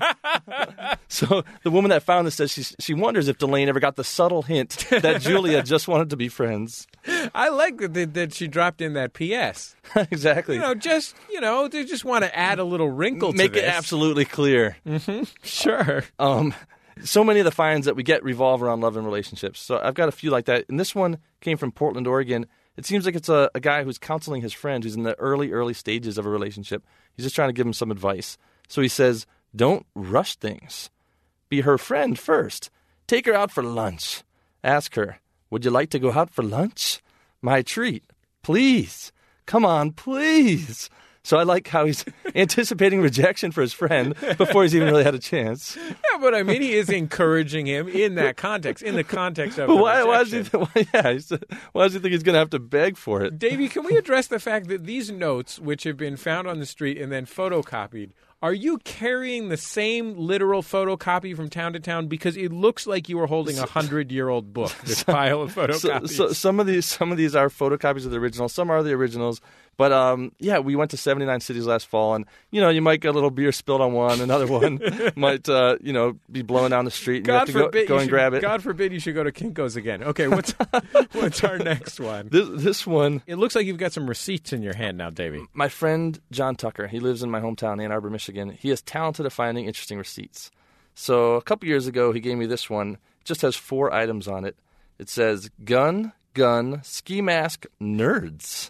So the woman that found this says she, she wonders if Delane ever got the subtle hint that Julia just wanted to be friends.
I like that, that she dropped in that P S
Exactly.
You know, just, you know, they just want to add a little wrinkle to
Make
this.
it absolutely clear.
Mm-hmm. Sure.
Um, so many of the finds that we get revolve around love and relationships. So I've got a few like that. And this one came from Portland, Oregon. It seems like it's a, a guy who's counseling his friend who's in the early, early stages of a relationship. He's just trying to give him some advice. So he says, don't rush things. Be her friend first. Take her out for lunch. Ask her, would you like to go out for lunch? My treat. Please. Come on, please. So I like how he's anticipating rejection for his friend before he's even really had a chance.
Yeah, Yeah, but I mean, he is encouraging him in that context, in the context of
But
the
why, why, does he
rejection.
th- why, yeah, he's, why does he think he's going to have to beg for it?
Davey, can we address the fact that these notes, which have been found on the street and then photocopied, are you carrying the same literal photocopy from town to town? Because it looks like you are holding a hundred-year-old book, this pile of photocopies.
So, so some of these, some of these are photocopies of the original. Some are the originals. But um, yeah, we went to seventy-nine cities last fall, and you know, you might get a little beer spilled on one, another one might, uh, you know, be blowing down the street, and
God
you have to
forbid
go, go
you
and
should,
grab it.
God forbid you should go to Kinko's again. Okay, what's what's our next one?
This, this one,
it looks like you've got some receipts in your hand now, Davey.
My friend John Tucker, he lives in my hometown, Ann Arbor, Michigan. He is talented at finding interesting receipts. So a couple years ago, he gave me this one. It just has four items on it. It says gun, gun, ski mask, nerds.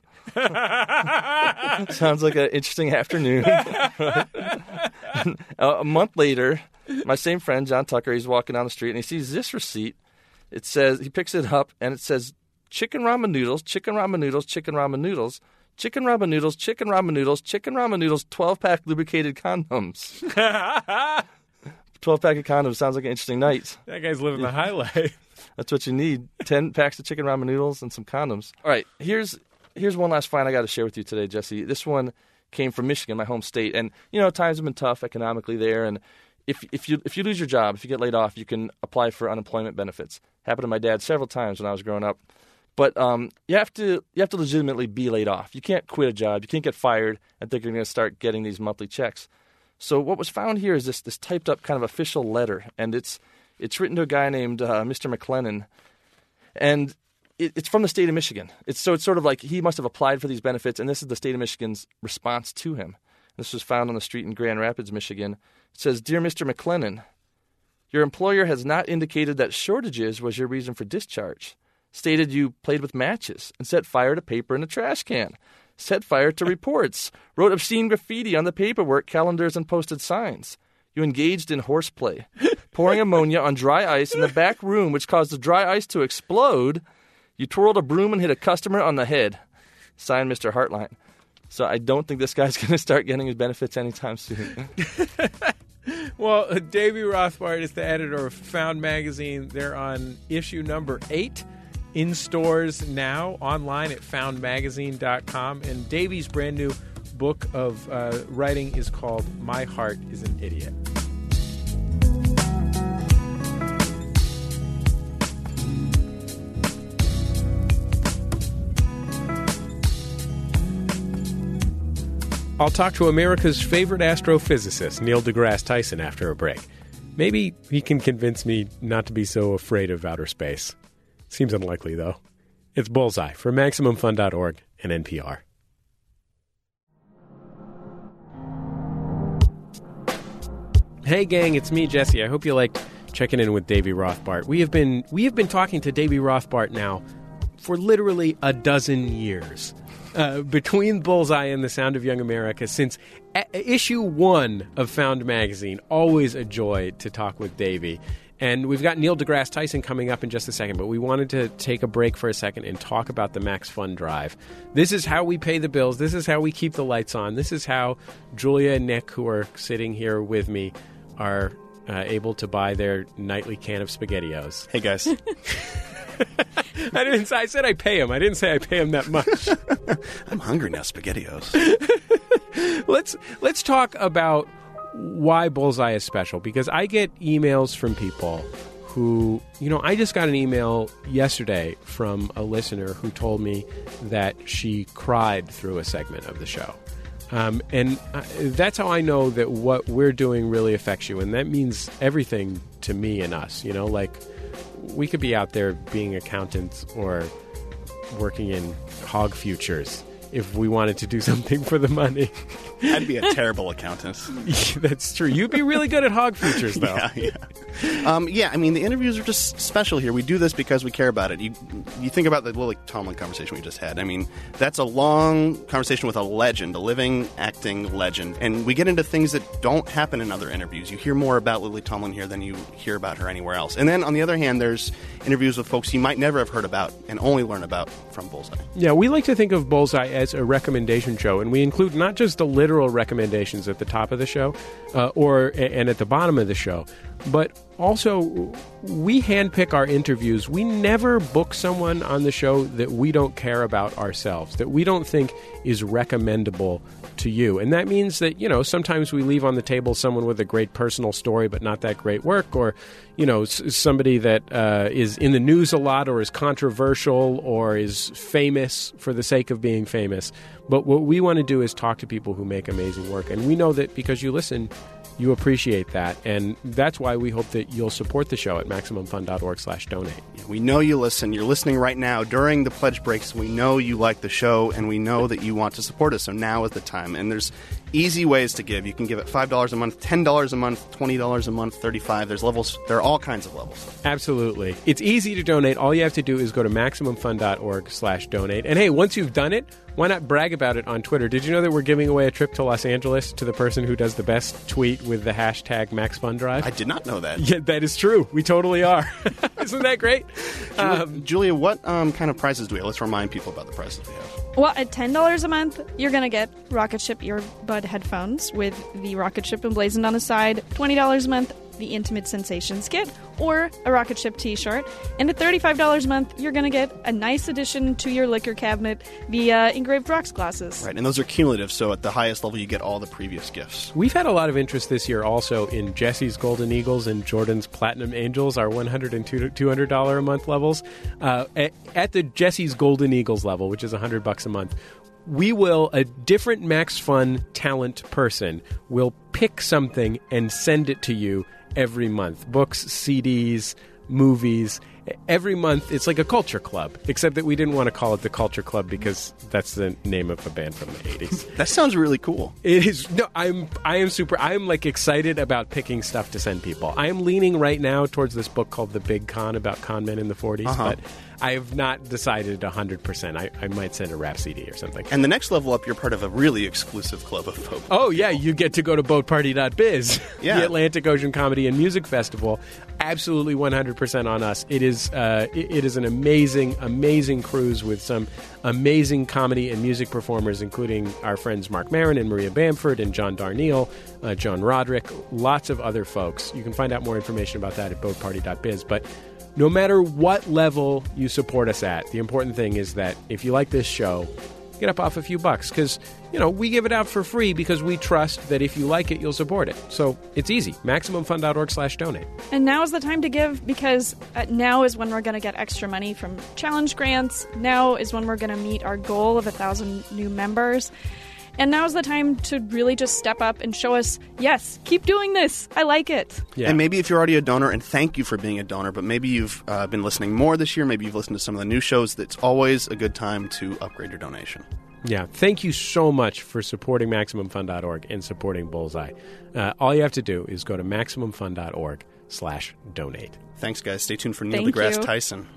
Sounds like an interesting afternoon. Right? A month later, my same friend, John Tucker, he's walking down the street and he sees this receipt. It says, he picks it up and it says, chicken ramen noodles, chicken ramen noodles, chicken ramen noodles, chicken ramen noodles, chicken ramen noodles, chicken ramen noodles, twelve-pack lubricated condoms. twelve-pack of condoms sounds like an interesting night.
That guy's living the high life.
That's what you need, ten packs of chicken ramen noodles and some condoms. All right, here's... Here's one last find I got to share with you today, Jesse. This one came from Michigan, my home state, and you know times have been tough economically there. And if if you if you lose your job, if you get laid off, you can apply for unemployment benefits. Happened to my dad several times when I was growing up. But um, you have to you have to legitimately be laid off. You can't quit a job. You can't get fired and think you're going to start getting these monthly checks. So what was found here is this this typed up kind of official letter, and it's it's written to a guy named uh, Mister McLennan, and it's from the state of Michigan. It's so it's sort of like he must have applied for these benefits, and this is the state of Michigan's response to him. This was found on the street in Grand Rapids, Michigan. It says, "Dear Mister McLennan, your employer has not indicated that shortages was your reason for discharge. Stated you played with matches and set fire to paper in a trash can. Set fire to reports. Wrote obscene graffiti on the paperwork, calendars, and posted signs. You engaged in horseplay, pouring ammonia on dry ice in the back room, which caused the dry ice to explode. You twirled a broom and hit a customer on the head. Signed, Mister Hartline." So I don't think this guy's going to start getting his benefits anytime soon.
Well, uh, Davey Rothbard is the editor of Found Magazine. They're on issue number eight, in stores now, online at found magazine dot com. And Davey's brand new book of uh, writing is called My Heart is an Idiot. I'll talk to America's favorite astrophysicist, Neil deGrasse Tyson, after a break. Maybe he can convince me not to be so afraid of outer space. Seems unlikely, though. It's Bullseye from Maximum Fun dot org and N P R. Hey, gang, it's me, Jesse. I hope you liked checking in with Davey Rothbart. We have been we have been talking to Davey Rothbart now for literally a dozen years. Uh, between Bullseye and The Sound of Young America, since a- issue one of Found Magazine. Always a joy to talk with Davey. And we've got Neil deGrasse Tyson coming up in just a second, but we wanted to take a break for a second and talk about the Max Fun Drive. This is how we pay the bills. This is how we keep the lights on. This is how Julia and Nick, who are sitting here with me, are uh, able to buy their nightly can of SpaghettiOs.
Hey, guys.
I didn't. I said I pay him. I didn't say I pay him that much.
I'm hungry now, SpaghettiOs.
let's let's talk about why Bullseye is special, because I get emails from people who, you know, I just got an email yesterday from a listener who told me that she cried through a segment of the show. Um, and uh, that's how I know that what we're doing really affects you. And that means everything to me and us, you know, like we could be out there being accountants or working in hog futures if we wanted to do something for the money.
I'd be a terrible accountant.
That's true. You'd be really good at hog futures, though.
Yeah, yeah. Um, yeah, I mean, the interviews are just special here. We do this because we care about it. You you think about the Lily Tomlin conversation we just had. I mean, that's a long conversation with a legend, a living, acting legend. And we get into things that don't happen in other interviews. You hear more about Lily Tomlin here than you hear about her anywhere else. And then, on the other hand, there's interviews with folks you might never have heard about and only learn about from Bullseye.
Yeah, we like to think of Bullseye as a recommendation show, and we include not just the literal recommendations at the top of the show uh, or and at the bottom of the show. But also, we handpick our interviews. We never book someone on the show that we don't care about ourselves, that we don't think is recommendable to you. And that means that, you know, sometimes we leave on the table someone with a great personal story but not that great work, or, you know, s- somebody that uh, is in the news a lot or is controversial or is famous for the sake of being famous. But what we want to do is talk to people who make amazing work. And we know that because you listen, you appreciate that, and that's why we hope that you'll support the show at MaximumFun.org slash donate.
We know you listen. You're listening right now during the pledge breaks. We know you like the show, and we know that you want to support us, so now is the time. And there's easy ways to give. You can give at five dollars a month, ten dollars a month, twenty dollars a month, thirty-five dollars. There's levels. There are all kinds of levels.
Absolutely. It's easy to donate. All you have to do is go to MaximumFun.org slash donate. And hey, once you've done it, why not brag about it on Twitter? Did you know that we're giving away a trip to Los Angeles to the person who does the best tweet with the hashtag MaxFunDrive?
I did not know that.
Yeah, that is true. We totally are. Isn't that great?
Julia,
Um,
Julia what um, kind of prizes do we have? Let's remind people about the prizes we have.
Well, at ten dollars a month, you're going to get Rocket Ship earbud headphones with the Rocket Ship emblazoned on the side. twenty dollars a month, the Intimate Sensations kit, or a Rocket Ship t-shirt. And at thirty-five dollars a month, you're going to get a nice addition to your liquor cabinet, the uh, Engraved Rocks glasses.
Right, and those are cumulative, so at the highest level, you get all the previous gifts.
We've had a lot of interest this year also in Jesse's Golden Eagles and Jordan's Platinum Angels, our one hundred dollars and two hundred dollars a month levels. Uh, at, at the Jesse's Golden Eagles level, which is one hundred bucks a month, we will, a different Max Fun talent person will pick something and send it to you every month. Books, C Ds, movies. Every month, it's like a culture club, except that we didn't want to call it the Culture Club because that's the name of a band from the eighties.
That sounds really cool.
It is. No, I'm. I am super. I'm like excited about picking stuff to send people. I am leaning right now towards this book called The Big Con about con men in the forties,
Uh-huh.
but I have not decided one hundred percent. I, I might send a rap C D or something.
And the next level up, you're part of a really exclusive club of folk.
Oh, yeah, you get to go to boat party dot biz,
Yeah.
the Atlantic Ocean Comedy and Music Festival. Absolutely one hundred percent on us. It is uh, it, it is an amazing, amazing cruise with some amazing comedy and music performers, including our friends Mark Maron and Maria Bamford and John Darnielle, uh, John Roderick, lots of other folks. You can find out more information about that at boat party dot biz. But no matter what level you support us at, the important thing is that if you like this show, get up off a few bucks because, you know, we give it out for free because we trust that if you like it, you'll support it. So it's easy. MaximumFun.org slash donate.
And now is the time to give because uh, now is when we're going to get extra money from challenge grants. Now is when we're going to meet our goal of a thousand new members. And now's the time to really just step up and show us, yes, keep doing this. I like it.
Yeah. And maybe if you're already a donor, and thank you for being a donor, but maybe you've uh, been listening more this year, maybe you've listened to some of the new shows, it's always a good time to upgrade your donation.
Yeah, thank you so much for supporting Maximum Fun dot org and supporting Bullseye. Uh, all you have to do is go to MaximumFun.org slash donate.
Thanks, guys. Stay tuned for Neil
Thank
deGrasse
you.
Tyson.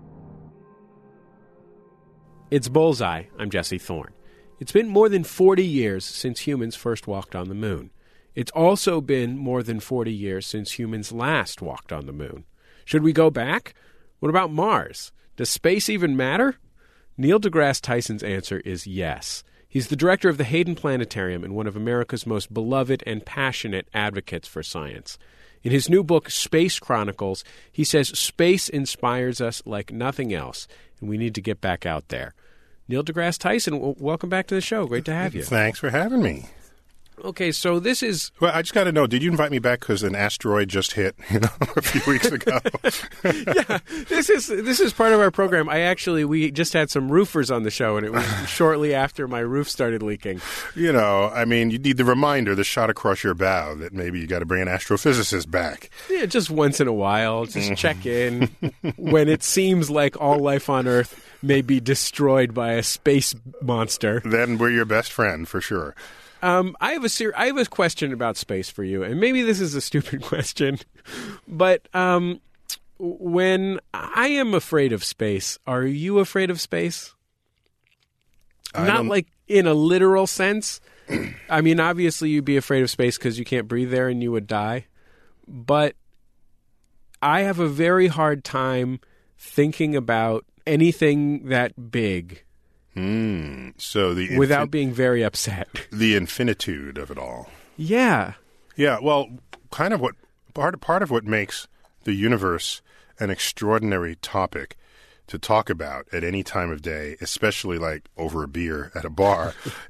It's Bullseye. I'm Jesse Thorne. It's been more than forty years since humans first walked on the moon. It's also been more than forty years since humans last walked on the moon. Should we go back? What about Mars? Does space even matter? Neil deGrasse Tyson's answer is yes. He's the director of the Hayden Planetarium and one of America's most beloved and passionate advocates for science. In his new book, Space Chronicles, he says space inspires us like nothing else, and we need to get back out there. Neil deGrasse Tyson, w- welcome back to the show. Great to have you.
Thanks for having me.
Okay, so this is...
Well, I just got to know, did you invite me back because an asteroid just hit, you know, a few weeks ago?
yeah, this is this is part of our program. I actually, we just had some roofers on the show, and it was shortly after my roof started leaking.
You know, I mean, you need the reminder, the shot across your bow, that maybe you got to bring an astrophysicist back.
Yeah, just once in a while, just check in when it seems like all life on Earth may be destroyed by a space monster.
Then we're your best friend, for sure.
Um, I have a ser- I have a question about space for you, and maybe this is a stupid question, but um, when I am afraid of space, are you afraid of space?
I
Not
don't-
like in a literal sense. I mean, obviously you'd be afraid of space because you can't breathe there and you would die, but I have a very hard time thinking about anything that big
Mm, so the infin-
without being very upset.
The infinitude of it all.
Yeah.
Yeah, well, kind of what part part of what makes the universe an extraordinary topic to talk about at any time of day, especially like over a beer at a bar,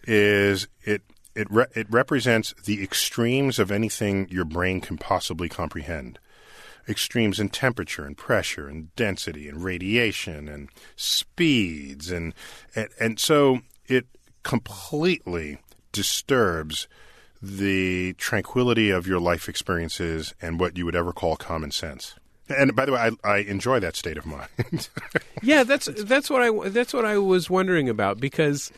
is it it re- it represents the extremes of anything your brain can possibly comprehend. Extremes in temperature and pressure and density and radiation and speeds and and, and so it completely disturbs the tranquility of your life experiences and what you would ever call common sense. And by the way, I, I enjoy that state of mind.
Yeah, that's that's what I that's what I was wondering about, because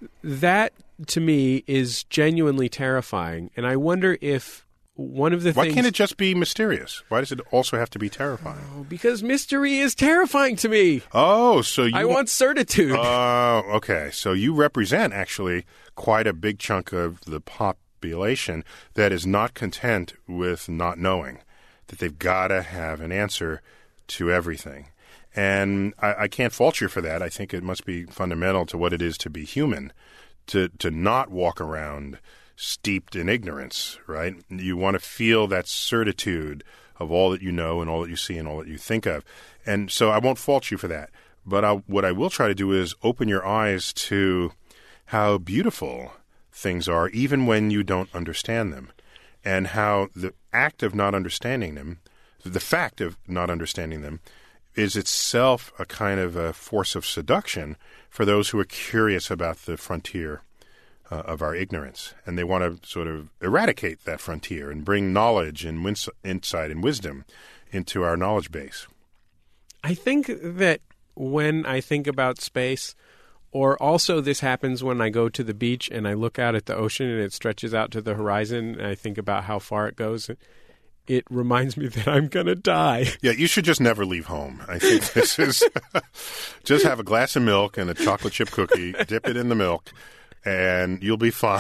that to me is genuinely terrifying, and I wonder if one of the
Why
things.
can't it just be mysterious? Why does it also have to be terrifying?
Oh, because mystery is terrifying to me.
Oh, so you
I want certitude.
Oh, okay. So you represent actually quite a big chunk of the population that is not content with not knowing, that they've got to have an answer to everything. And I, I can't fault you for that. I think it must be fundamental to what it is to be human, to to not walk around steeped in ignorance, right? You want to feel that certitude of all that you know and all that you see and all that you think of. And so I won't fault you for that. But I, what I will try to do is open your eyes to how beautiful things are, even when you don't understand them, and how the act of not understanding them, the fact of not understanding them, is itself a kind of a force of seduction for those who are curious about the frontier uh, of our ignorance. And they want to sort of eradicate that frontier and bring knowledge and wins- insight and wisdom into our knowledge base.
I think that when I think about space, or also this happens when I go to the beach and I look out at the ocean and it stretches out to the horizon, and I think about how far it goes, it reminds me that I'm going to die.
Yeah, you should just never leave home. I think this is just have a glass of milk and a chocolate chip cookie, dip it in the milk, and you'll be fine.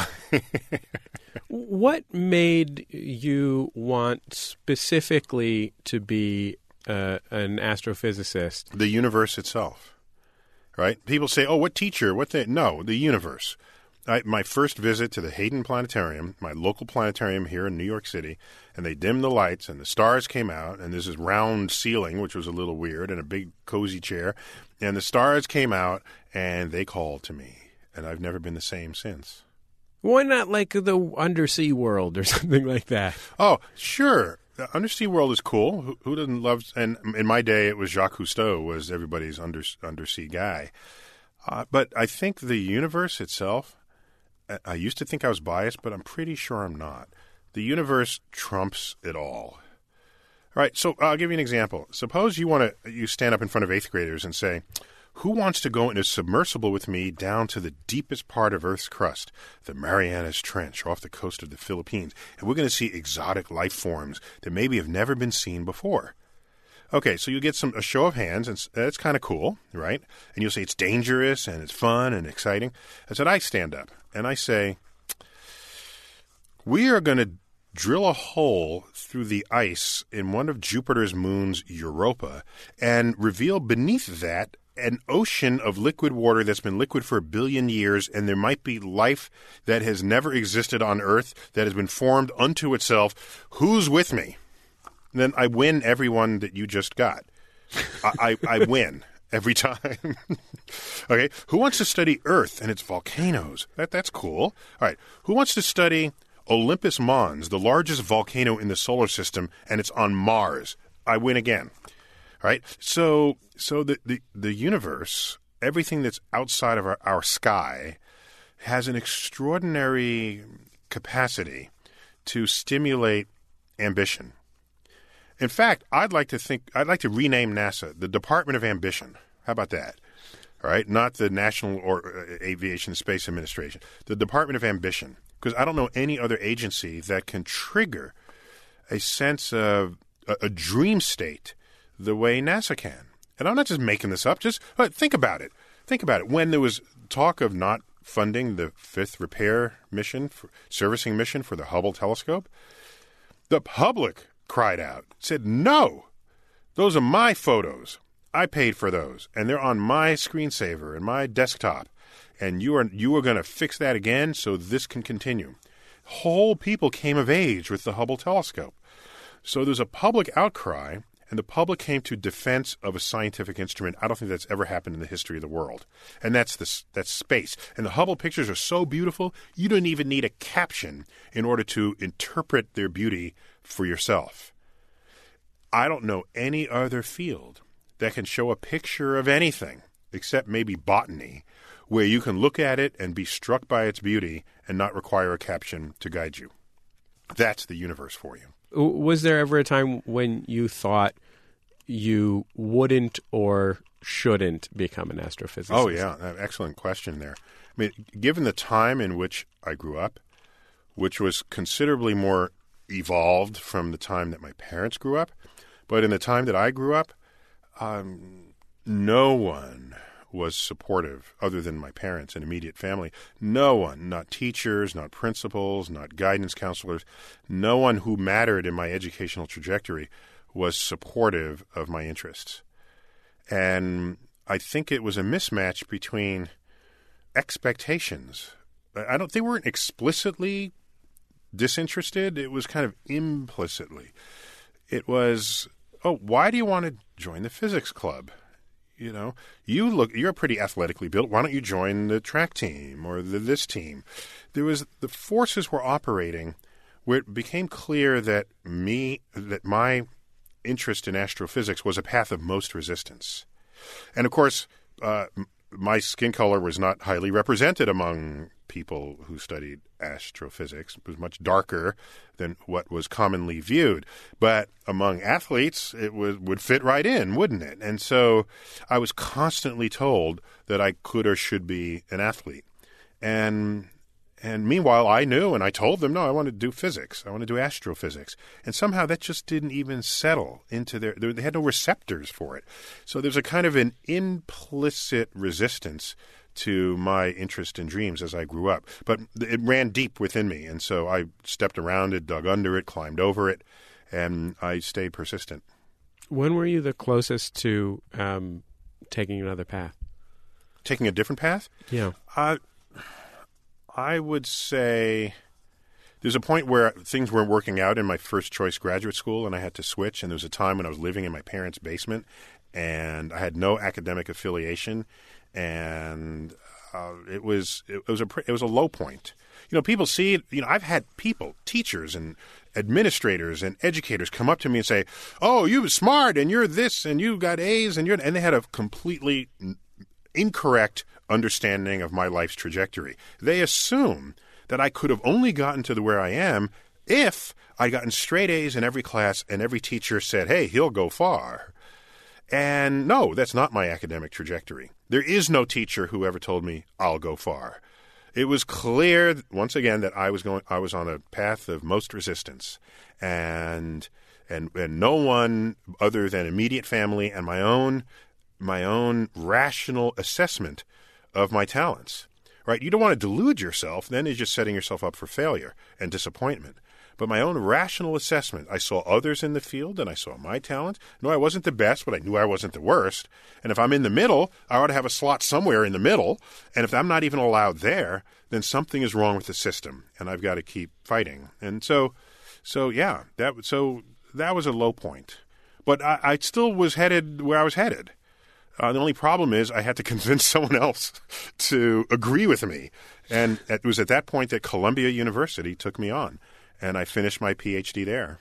What made you want specifically to be uh, an astrophysicist?
The universe itself, right? People say, oh, what teacher? What the? No, the universe. I, my first visit to the Hayden Planetarium, my local planetarium here in New York City, and they dimmed the lights and the stars came out, and there's this round ceiling, which was a little weird, and a big cozy chair, and the stars came out, and they called to me, and I've never been the same since.
Why not like the undersea world or something like that?
Oh, sure. The undersea world is cool. Who, who doesn't love? And in my day, it was Jacques Cousteau was everybody's under, undersea guy. Uh, but I think the universe itself, I used to think I was biased, but I'm pretty sure I'm not. The universe trumps it all. All right, so I'll give you an example. Suppose you want to you stand up in front of eighth graders and say, who wants to go in a submersible with me down to the deepest part of Earth's crust, the Marianas Trench off the coast of the Philippines, and we're going to see exotic life forms that maybe have never been seen before. Okay, so you get some a show of hands, and that's kind of cool, right? And you'll say it's dangerous, and it's fun, and exciting. I said, I stand up, and I say, we are going to drill a hole through the ice in one of Jupiter's moons, Europa, and reveal beneath that an ocean of liquid water that's been liquid for a billion years, and there might be life that has never existed on Earth that has been formed unto itself. Who's with me? And then I win everyone that you just got. I, I, I win every time. Okay, who wants to study Earth and its volcanoes? That That's cool. All right, who wants to study Olympus Mons, the largest volcano in the solar system, and it's on Mars? I win again. All right, so so the, the, the universe, everything that's outside of our, our sky, has an extraordinary capacity to stimulate ambition. In fact, I'd like to think I'd like to rename NASA the Department of Ambition. How about that? All right, not the National or uh, Aviation and Space Administration, the Department of Ambition, because I don't know any other agency that can trigger a sense of a, a dream state the way NASA can. And I'm not just making this up. Just uh, think about it. Think about it. When there was talk of not funding the fifth repair mission, for, servicing mission for the Hubble telescope, the public cried out, said, no, those are my photos. I paid for those, and they're on my screensaver and my desktop. and you are you are going to fix that again so this can continue. Whole people came of age with the Hubble telescope. So there's a public outcry, and the public came to defense of a scientific instrument. I don't think that's ever happened in the history of the world. And that's this, that's space. And the Hubble pictures are so beautiful, you don't even need a caption in order to interpret their beauty for yourself. I don't know any other field that can show a picture of anything, except maybe botany, where you can look at it and be struck by its beauty and not require a caption to guide you. That's the universe for you.
Was there ever a time when you thought you wouldn't or shouldn't become an astrophysicist?
Oh, yeah. Excellent question there. I mean, given the time in which I grew up, which was considerably more evolved from the time that my parents grew up, but in the time that I grew up, um, no one was supportive other than my parents and immediate family. No one, not teachers, not principals, not guidance counselors, no one who mattered in my educational trajectory was supportive of my interests. And I think it was a mismatch between expectations. I don't, they weren't explicitly disinterested. It was kind of implicitly. It was, oh, why do you want to join the physics club? You know, you look, you're pretty athletically built. Why don't you join the track team or the, this team? There was, the forces were operating where it became clear that me, that my interest in astrophysics was a path of most resistance. And of course, uh, my skin color was not highly represented among people who studied astrophysics. It was much darker than what was commonly viewed. But among athletes, it was, would fit right in, wouldn't it? And so I was constantly told that I could or should be an athlete. And and meanwhile, I knew, and I told them, no, I want to do physics. I want to do astrophysics. And somehow that just didn't even settle into their, they had no receptors for it. So there's a kind of an implicit resistance to my interest in dreams as I grew up. But it ran deep within me, and so I stepped around it, dug under it, climbed over it, and I stayed persistent.
When were you the closest to um, taking another path?
Taking a different path?
Yeah.
Uh, I would say there's a point where things weren't working out in my first choice graduate school, and I had to switch, and there was a time when I was living in my parents' basement, and I had no academic affiliation, and uh, it was it was a it was a low point. You know, people see it. You know, I've had people, teachers and administrators and educators come up to me and say, "Oh, you're smart, and you're this, and you got A's, and you're," and they had a completely incorrect understanding of my life's trajectory. They assume that I could have only gotten to the where I am if I'd gotten straight A's in every class and every teacher said, "Hey, he'll go far." And no, that's not my academic trajectory. There is no teacher who ever told me I'll go far. It was clear once again that I was going I was on a path of most resistance, and and and no one other than immediate family and my own my own rational assessment of my talents. Right? You don't want to delude yourself, then you're just setting yourself up for failure and disappointment. But my own rational assessment, I saw others in the field and I saw my talent. No, I wasn't the best, but I knew I wasn't the worst. And if I'm in the middle, I ought to have a slot somewhere in the middle. And if I'm not even allowed there, then something is wrong with the system, and I've got to keep fighting. And so, so yeah, that so that was a low point. But I, I still was headed where I was headed. Uh, the only problem is I had to convince someone else to agree with me. And it was at that point that Columbia University took me on. And I finished my P H D there.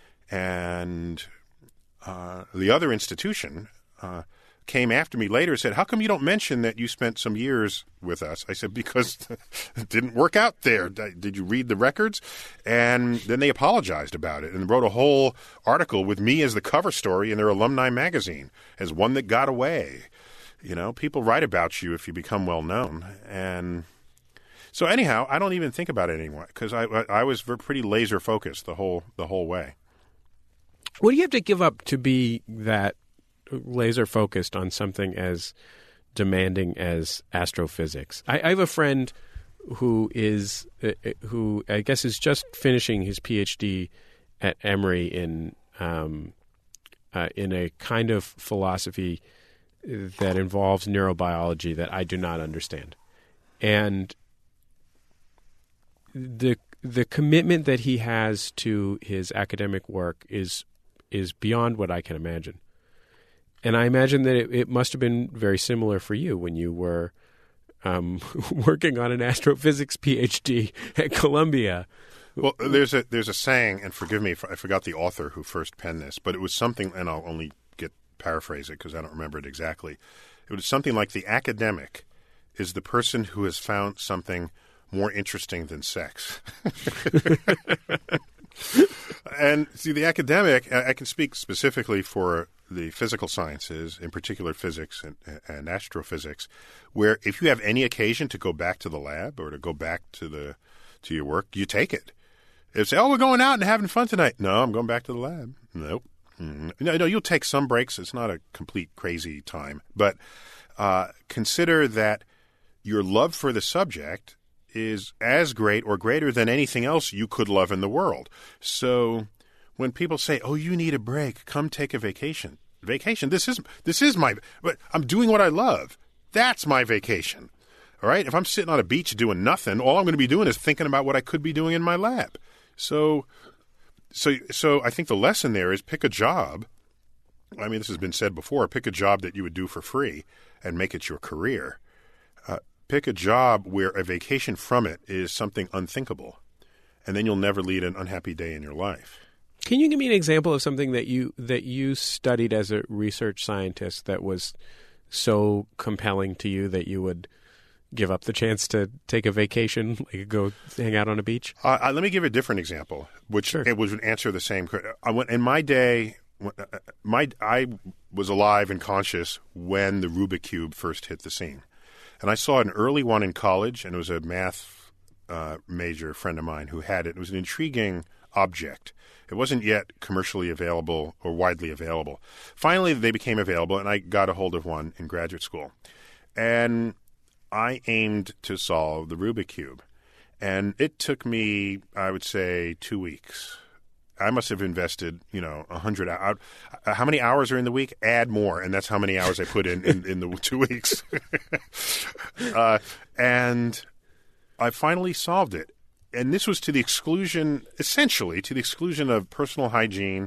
And uh, the other institution uh, came after me later and said, "How come you don't mention that you spent some years with us?" I said, "Because it didn't work out there. Did you read the records?" And then they apologized about it and wrote a whole article with me as the cover story in their alumni magazine as one that got away. You know, people write about you if you become well known. And so anyhow, I don't even think about it anymore because I, I I was pretty laser focused the whole the whole way.
What do you have to give up to be that laser focused on something as demanding as astrophysics? I, I have a friend who is uh, who I guess is just finishing his P H D at Emory in um, uh, in a kind of philosophy that involves neurobiology that I do not understand. And the the commitment that he has to his academic work is is beyond what I can imagine. And I imagine that it, it must have been very similar for you when you were um, working on an astrophysics PhD at Columbia.
Well, there's a there's a saying, and forgive me if I forgot the author who first penned this, but it was something, and I'll only get paraphrase it because I don't remember it exactly. It was something like the academic is the person who has found something more interesting than sex. And see, the academic, I can speak specifically for the physical sciences, in particular physics and, and astrophysics, where if you have any occasion to go back to the lab or to go back to the to your work, you take it. If say, oh, we're going out and having fun tonight. No, I'm going back to the lab. Nope. Mm-hmm. No, no, you'll take some breaks. It's not a complete crazy time. But uh, consider that your love for the subject is as great or greater than anything else you could love in the world. So when people say, oh, you need a break, come take a vacation. Vacation, this is this is my, but I'm doing what I love. That's my vacation. All right? If I'm sitting on a beach doing nothing, all I'm going to be doing is thinking about what I could be doing in my lab. So so so I think the lesson there is pick a job. I mean, this has been said before, pick a job that you would do for free and make it your career. Uh, pick a job where a vacation from it is something unthinkable, and then you'll never lead an unhappy day in your life.
Can you give me an example of something that you that you studied as a research scientist that was so compelling to you that you would give up the chance to take a vacation, like go hang out on a beach?
Uh, uh, let me give a different example, which sure. it would answer the same. I went, in my day, my I was alive and conscious when the Rubik Cube first hit the scene. And I saw an early one in college, and it was a math uh, major friend of mine who had it. It was an intriguing object. It wasn't yet commercially available or widely available. Finally, they became available, and I got a hold of one in graduate school. And I aimed to solve the Rubik Cube. And it took me, I would say, two weeks. I must have invested, you know, a hundred hours. How many hours are in the week? Add more, and that's how many hours I put in in, in the two weeks. uh, and I finally solved it. And this was to the exclusion, essentially, to the exclusion of personal hygiene,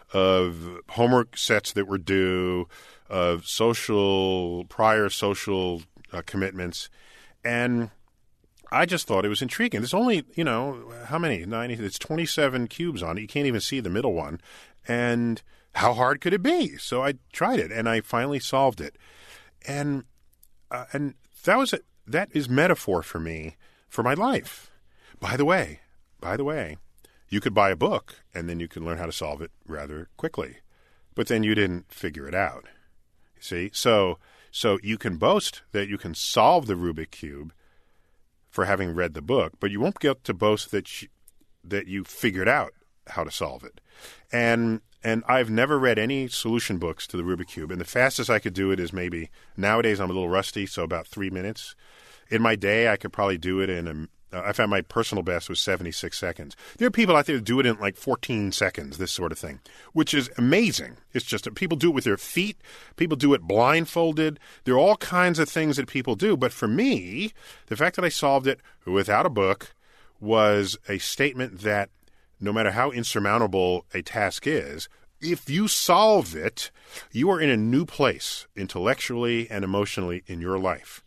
of homework sets that were due, of social, prior social uh, commitments. And I just thought it was intriguing. There's only, you know, how many? ninety, it's twenty-seven cubes on it. You can't even see the middle one. And how hard could it be? So I tried it, and I finally solved it. And uh, and that was a, that is metaphor for me for my life. By the way, by the way, you could buy a book, and then you can learn how to solve it rather quickly. But then you didn't figure it out. You see? So so you can boast that you can solve the Rubik Cube for having read the book, but you won't get to boast that you, that you figured out how to solve it. And and I've never read any solution books to the Rubik Cube, and the fastest I could do it is maybe, nowadays I'm a little rusty, so about three minutes. In my day, I could probably do it in a Uh, I found my personal best was seventy-six seconds. There are people out there who do it in like fourteen seconds, this sort of thing, which is amazing. It's just that people do it with their feet. People do it blindfolded. There are all kinds of things that people do. But for me, the fact that I solved it without a book was a statement that no matter how insurmountable a task is, if you solve it, you are in a new place intellectually and emotionally in your life.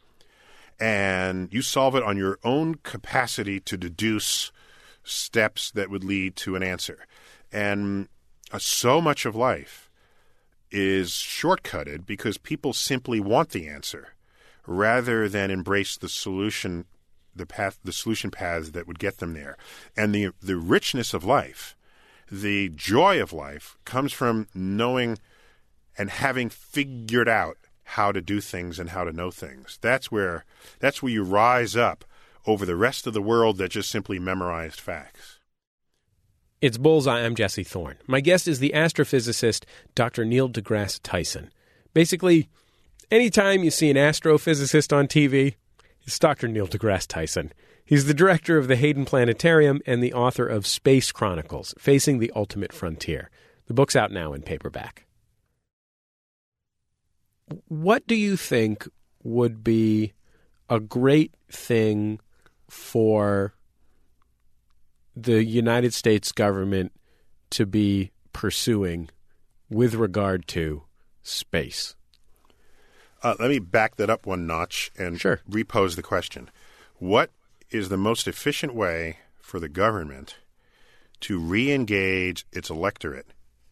And you solve it on your own capacity to deduce steps that would lead to an answer. And uh, so much of life is shortcutted because people simply want the answer rather than embrace the solution, the path, the solution paths that would get them there. And the the richness of life, the joy of life, comes from knowing and having figured out how to do things and how to know things. That's where that's where you rise up over the rest of the world that just simply memorized facts.
It's Bullseye. I'm Jesse Thorne. My guest is the astrophysicist Doctor Neil deGrasse Tyson. Basically, anytime you see an astrophysicist on T V, it's Doctor Neil deGrasse Tyson. He's the director of the Hayden Planetarium and the author of Space Chronicles, Facing the Ultimate Frontier. The book's out now in paperback. What do you think would be a great thing for the United States government to be pursuing with regard to space?
Uh, let me back that up one notch and
sure.
repose the question. What is the most efficient way for the government to re-engage its electorate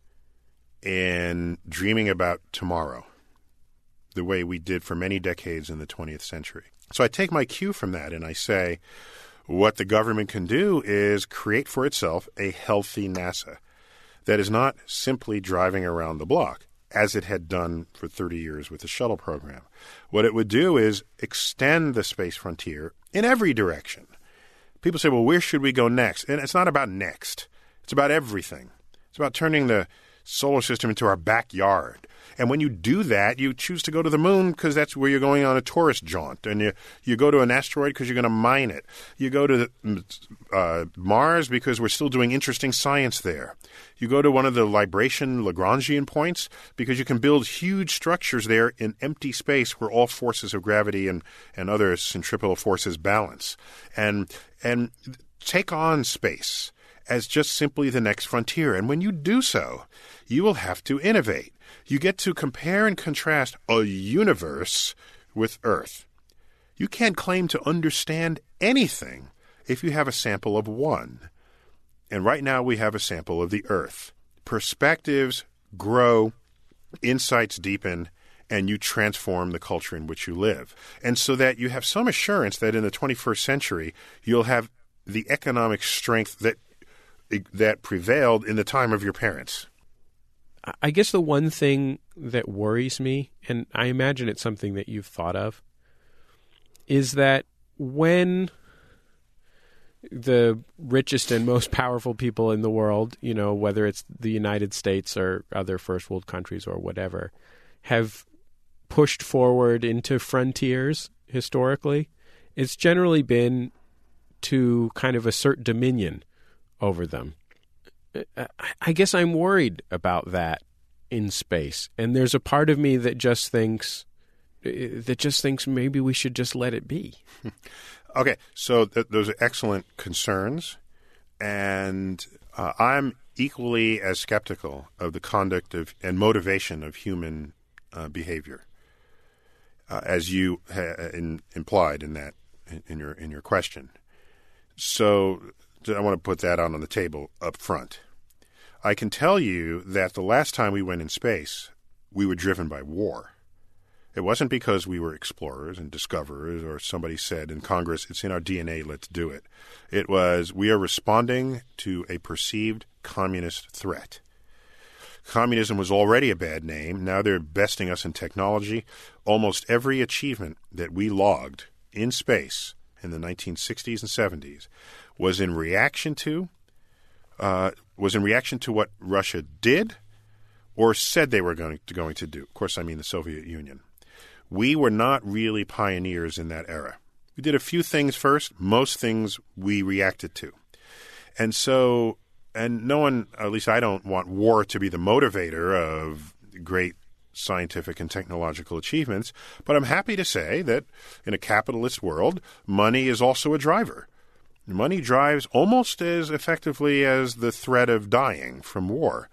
in dreaming about tomorrow, the way we did for many decades in the twentieth century? So I take my cue from that and I say what the government can do is create for itself a healthy NASA that is not simply driving around the block, as it had done for thirty years with the shuttle program. What it would do is extend the space frontier in every direction. People say, well, where should we go next? And it's not about next. It's about everything. It's about turning the solar system into our backyard. And when you do that, you choose to go to the moon because that's where you're going on a tourist jaunt. And you, you go to an asteroid because you're going to mine it. You go to uh, Mars because we're still doing interesting science there. You go to one of the libration Lagrangian points because you can build huge structures there in empty space where all forces of gravity and, and other centripetal forces balance. And, and take on space as just simply the next frontier. And when you do so, you will have to innovate. You get to compare and contrast a universe with Earth. You can't claim to understand anything if you have a sample of one. And right now we have a sample of the Earth. Perspectives grow, insights deepen, and you transform the culture in which you live. And so that you have some assurance that in the twenty-first century, you'll have the economic strength that that prevailed in the time of your parents.
I guess the one thing that worries me, and I imagine it's something that you've thought of, is that when the richest and most powerful people in the world, you know, whether it's the United States or other first world countries or whatever, have pushed forward into frontiers historically, it's generally been to kind of assert dominion over them. I guess I'm worried about that in space. And there's a part of me that just thinks that just thinks maybe we should just let it be.
Okay, so th- those are excellent concerns. And uh, I'm equally as skeptical of the conduct of and motivation of human uh, behavior, uh, as you ha- in, implied in that in, in your in your question. So I want to put that out on the table up front. I can tell you that the last time we went in space, we were driven by war. It wasn't because we were explorers and discoverers or somebody said in Congress, it's in our D N A, let's do it. It was, we are responding to a perceived communist threat. Communism was already a bad name. Now they're besting us in technology. Almost every achievement that we logged in space in the nineteen sixties and seventies was in reaction to uh, was in reaction to what Russia did or said they were going to, going to do. Of course, I mean the Soviet Union. We were not really pioneers in that era. We did a few things first. Most things we reacted to. And so, and no one, at least I don't want war to be the motivator of great scientific and technological achievements, but I'm happy to say that in a capitalist world, money is also a driver. Money drives almost as effectively as the threat of dying from war.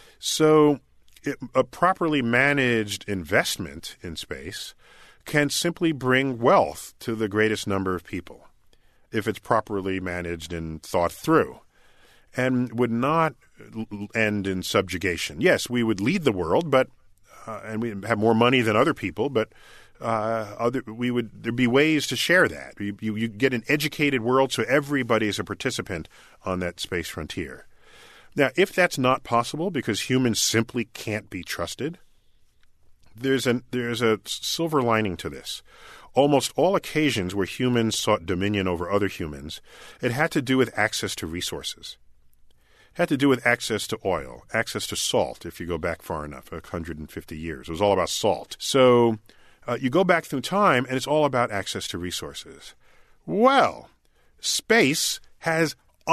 So it, a properly managed investment in space can simply bring wealth to the greatest number of people if it's properly managed and thought through, and would not end in subjugation. Yes, we would lead the world, but uh, and we have more money than other people, but uh, other we would there'd be ways to share that. You, you, you get an educated world, so everybody is a participant on that space frontier. Now, if that's not possible because humans simply can't be trusted, there's a there's a silver lining to this. Almost all occasions where humans sought dominion over other humans, it had to do with access to resources. It had to do with access to oil, access to salt, if you go back far enough, one hundred fifty years. It was all about salt. So uh, you go back through time, and it's all about access to resources. Well, space has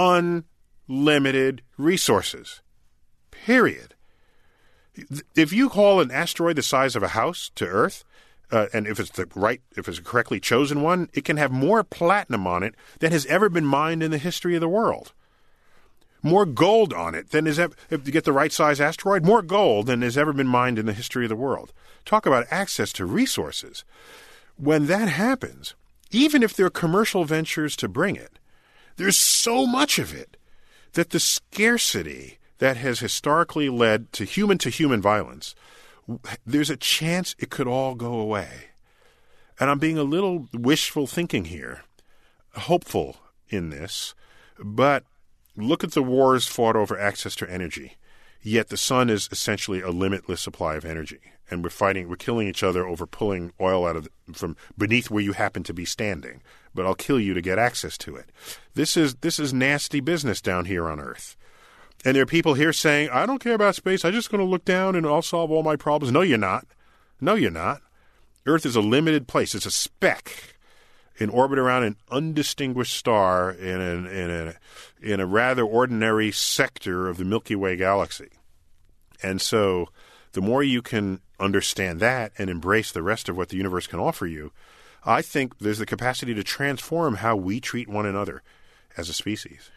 unlimited resources, period. If you haul an asteroid the size of a house to Earth, uh, and if it's the right, if it's a correctly chosen one, it can have more platinum on it than has ever been mined in the history of the world. More gold on it than is ever, if you get the right size asteroid, more gold than has ever been mined in the history of the world. Talk about access to resources. When that happens, even if there are commercial ventures to bring it, there's so much of it that the scarcity that has historically led to human-to-human violence, there's a chance it could all go away. And I'm being a little wishful thinking here, hopeful in this, but look at the wars fought over access to energy. Yet the sun is essentially a limitless supply of energy. And we're fighting, we're killing each other over pulling oil out of the, from beneath where you happen to be standing. But I'll kill you to get access to it. This is this is nasty business down here on Earth. And there are people here saying, I don't care about space. I'm just going to look down and I'll solve all my problems. No, you're not. No, you're not. Earth is a limited place. It's a speck in orbit around an undistinguished star in a, in a, in a rather ordinary sector of the Milky Way galaxy. And so the more you can understand that and embrace the rest of what the universe can offer you, I think there's the capacity to transform how we treat one another as a species.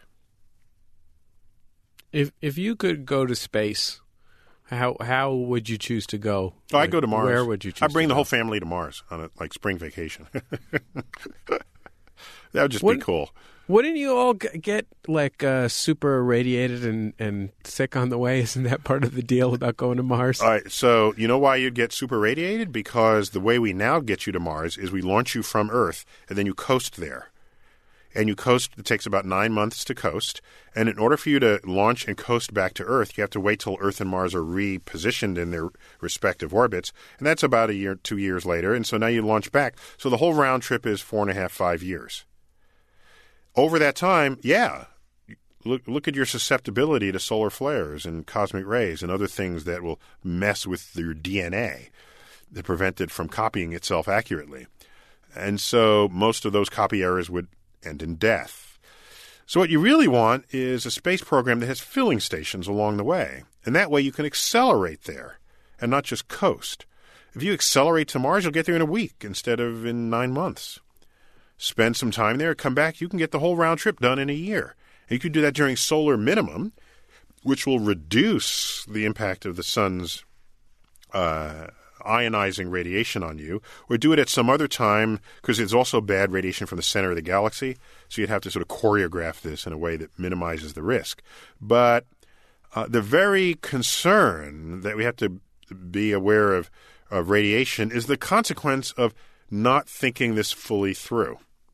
If if you could go to space, how how would you choose to go?
Oh, I'd go to Mars.
Where would you choose
I'd bring
to
the
go?
whole family to Mars on a like spring vacation. That would just
Wouldn't-
be cool.
Wouldn't you all g- get like uh, super irradiated and, and sick on the way? Isn't that part of the deal about going to Mars?
All right, so you know why you'd get super radiated? Because the way we now get you to Mars is we launch you from Earth, and then you coast there. And you coast, it takes about nine months to coast. And in order for you to launch and coast back to Earth, you have to wait till Earth and Mars are repositioned in their respective orbits. And that's about a year, two years later. And so now you launch back. So the whole round trip is four and a half, five years. Over that time, yeah, look look at your susceptibility to solar flares and cosmic rays and other things that will mess with your D N A that prevent it from copying itself accurately. And so most of those copy errors would end in death. So what you really want is a space program that has filling stations along the way. And that way you can accelerate there and not just coast. If you accelerate to Mars, you'll get there in a week instead of in nine months. Spend some time there, come back, you can get the whole round trip done in a year. And you can do that during solar minimum, which will reduce the impact of the sun's uh, ionizing radiation on you, or do it at some other time, because it's also bad radiation from the center of the galaxy, so you'd have to sort of choreograph this in a way that minimizes the risk. But uh, the very concern that we have to be aware of, of radiation is the consequence of not thinking this fully through.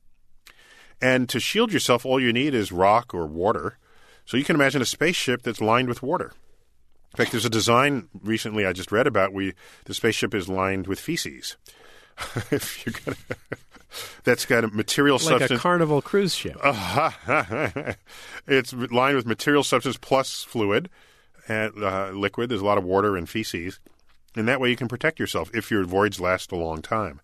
And to shield yourself, all you need is rock or water. So you can imagine a spaceship that's lined with water. In fact, there's a design recently I just read about where the spaceship is lined with feces. If you're gonna, that's got a material
like
substance.
a Carnival cruise ship.
Uh, it's lined with material substance plus fluid and uh, liquid. There's a lot of water and feces. And that way you can protect yourself if your voyages last a long time.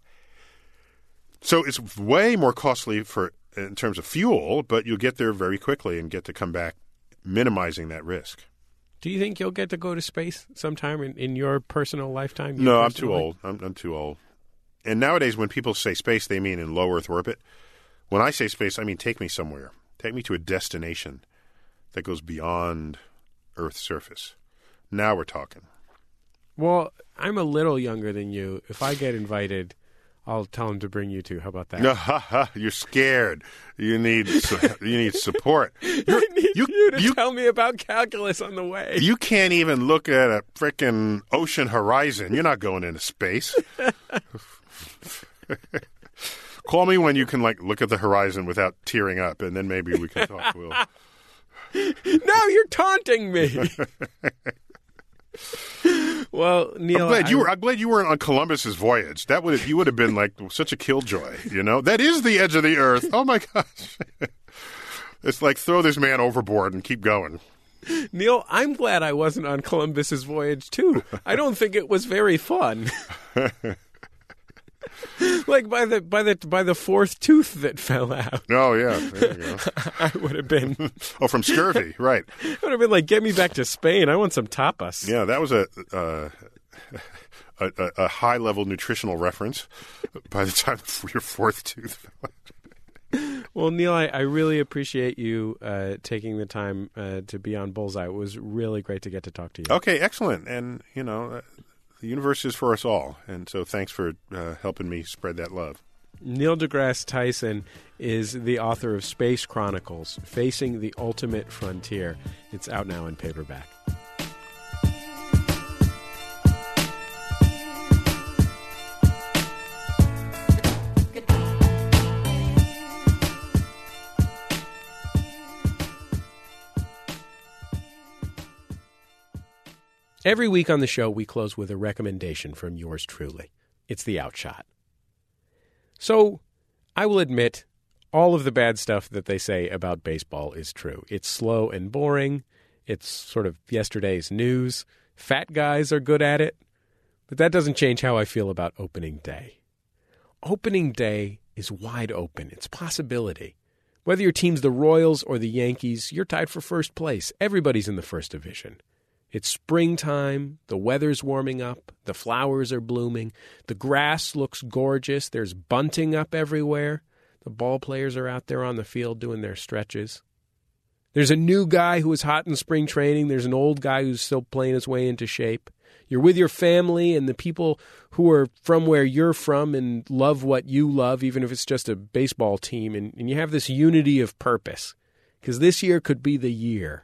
So it's way more costly for in terms of fuel, but you'll get there very quickly and get to come back minimizing that risk.
Do you think you'll get to go to space sometime in, in your personal lifetime? You
No, I'm too
personally?
old. I'm, I'm too old. And nowadays, when people say space, they mean in low Earth orbit. When I say space, I mean take me somewhere. Take me to a destination that goes beyond Earth's surface. Now we're talking.
Well, I'm a little younger than you. If I get invited, I'll tell him to bring you to. How about that?
You're scared. You need su- you need support. You're,
I need you,
you,
to
you,
tell me about calculus on the way.
you can't even look at a frickin' ocean horizon. You're not going into space. Call me when you can like look at the horizon without tearing up, and then maybe we can talk. Will.
Now you're taunting me. Well, Neil,
I'm glad you
I-
were. I'm glad you weren't on Columbus's voyage. That would have, you would have been like such a killjoy. You know, that is the edge of the Earth. Oh my gosh! It's like throw this man overboard and keep going.
Neil, I'm glad I wasn't on Columbus's voyage too. I don't think it was very fun. Like by the by the by the fourth tooth that fell out.
Oh yeah, there you go.
I would have been.
Oh, from scurvy, right?
I would have been like, get me back to Spain. I want some tapas.
Yeah, that was a uh, a, a, a high-level nutritional reference by the time your fourth tooth fell out.
Well, Neil, I, I really appreciate you uh, taking the time uh, to be on Bullseye. It was really great to get to talk to you.
Okay, excellent. And, you know, uh, the universe is for us all. And so thanks for uh, helping me spread that love.
Neil deGrasse Tyson is the author of Space Chronicles, Facing the Ultimate Frontier. It's out now in paperback. Every week on the show, we close with a recommendation from yours truly. It's the Outshot. So, I will admit, all of the bad stuff that they say about baseball is true. It's slow and boring. It's sort of yesterday's news. Fat guys are good at it. But that doesn't change how I feel about opening day. Opening day is wide open. It's possibility. Whether your team's the Royals or the Yankees, you're tied for first place. Everybody's in the first division. It's springtime, the weather's warming up, the flowers are blooming, the grass looks gorgeous, there's bunting up everywhere, the ball players are out there on the field doing their stretches. There's a new guy who is hot in spring training, there's an old guy who's still playing his way into shape. You're with your family and the people who are from where you're from and love what you love, even if it's just a baseball team, and, and you have this unity of purpose, because this year could be the year.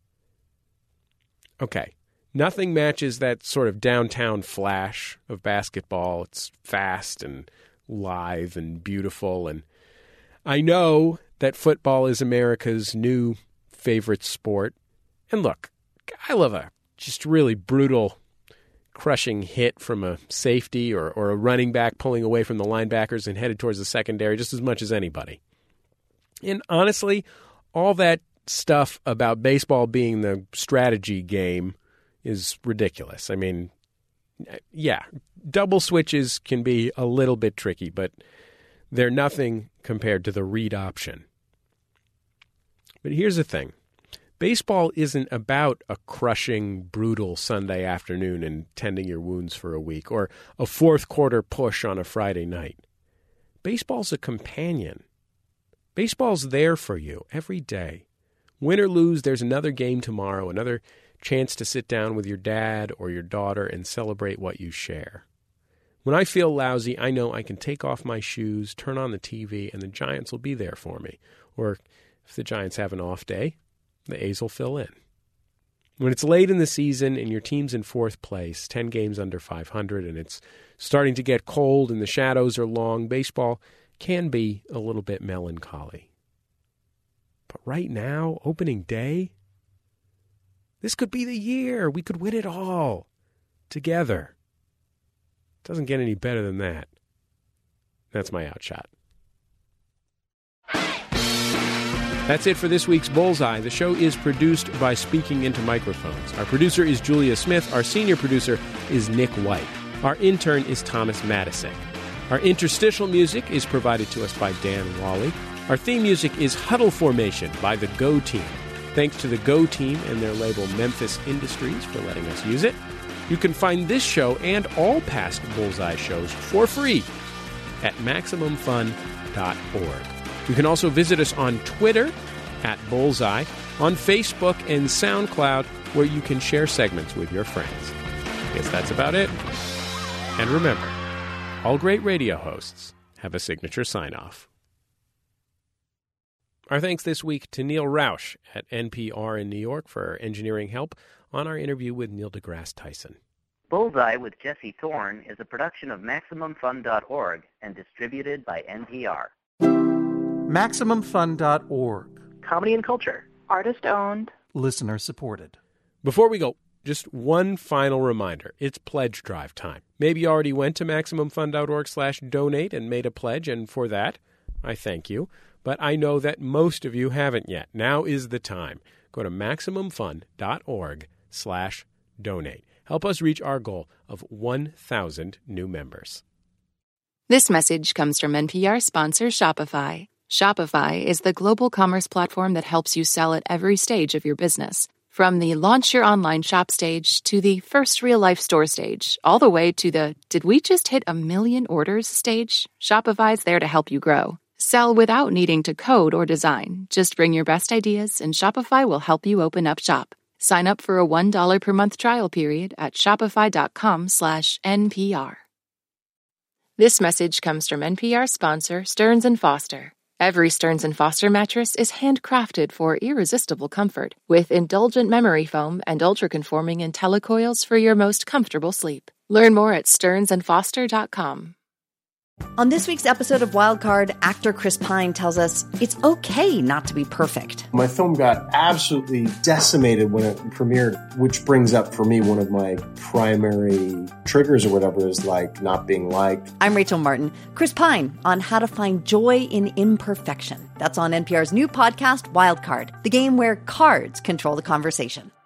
Okay, nothing matches that sort of downtown flash of basketball. It's fast and live and beautiful. And I know that football is America's new favorite sport. And look, I love a just really brutal, crushing hit from a safety or, or a running back pulling away from the linebackers and headed towards the secondary just as much as anybody. And honestly, all that stuff about baseball being the strategy game is ridiculous. I mean, yeah, double switches can be a little bit tricky, but they're nothing compared to the read option. But here's the thing. Baseball isn't about a crushing, brutal Sunday afternoon and tending your wounds for a week, or a fourth quarter push on a Friday night. Baseball's a companion. Baseball's there for you every day. Win or lose, there's another game tomorrow, another chance to sit down with your dad or your daughter and celebrate what you share. When I feel lousy, I know I can take off my shoes, turn on the T V, and the Giants will be there for me. Or if the Giants have an off day, the A's will fill in. When it's late in the season and your team's in fourth place, ten games under five hundred, and it's starting to get cold and the shadows are long, baseball can be a little bit melancholy. But right now, opening day, this could be the year. We could win it all together. Doesn't get any better than that. That's my Outshot. That's it for this week's Bullseye. The show is produced by Speaking Into Microphones. Our producer is Julia Smith. Our senior producer is Nick White. Our intern is Thomas Madisek. Our interstitial music is provided to us by Dan Wally. Our theme music is Huddle Formation by the Go Team. Thanks to the Go Team and their label Memphis Industries for letting us use it. You can find this show and all past Bullseye shows for free at Maximum Fun dot org. You can also visit us on Twitter at Bullseye, on Facebook and SoundCloud, where you can share segments with your friends. I guess that's about it. And remember, all great radio hosts have a signature sign-off. Our thanks this week to Neil Roush at N P R in New York for our engineering help on our interview with Neil deGrasse Tyson.
Bullseye with Jesse Thorne is a production of Maximum Fun dot org and distributed by N P R.
Maximum Fun dot org.
Comedy and culture.
Artist-owned.
Listener-supported.
Before we go, just one final reminder. It's pledge drive time. Maybe you already went to Maximum Fun dot org slash donate and made a pledge, and for that, I thank you. But I know that most of you haven't yet. Now is the time. Go to Maximum Fun dot org slash donate. Help us reach our goal of one thousand new members.
This message comes from N P R sponsor Shopify. Shopify is the global commerce platform that helps you sell at every stage of your business. From the launch your online shop stage to the first real life store stage, all the way to the did we just hit a million orders stage, Shopify's there to help you grow. Sell without needing to code or design. Just bring your best ideas and Shopify will help you open up shop. Sign up for a one dollar per month trial period at shopify.com slash NPR. This message comes from N P R sponsor Stearns and Foster. Every Stearns and Foster mattress is handcrafted for irresistible comfort with indulgent memory foam and ultra-conforming IntelliCoils for your most comfortable sleep. Learn more at stearns and foster dot com.
On this week's episode of Wildcard, actor Chris Pine tells us it's okay not to be perfect.
My film got absolutely decimated when it premiered, which brings up for me one of my primary triggers or whatever is like not being liked.
I'm Rachel Martin. Chris Pine on how to find joy in imperfection. That's on N P R's new podcast, Wildcard, the game where cards control the conversation.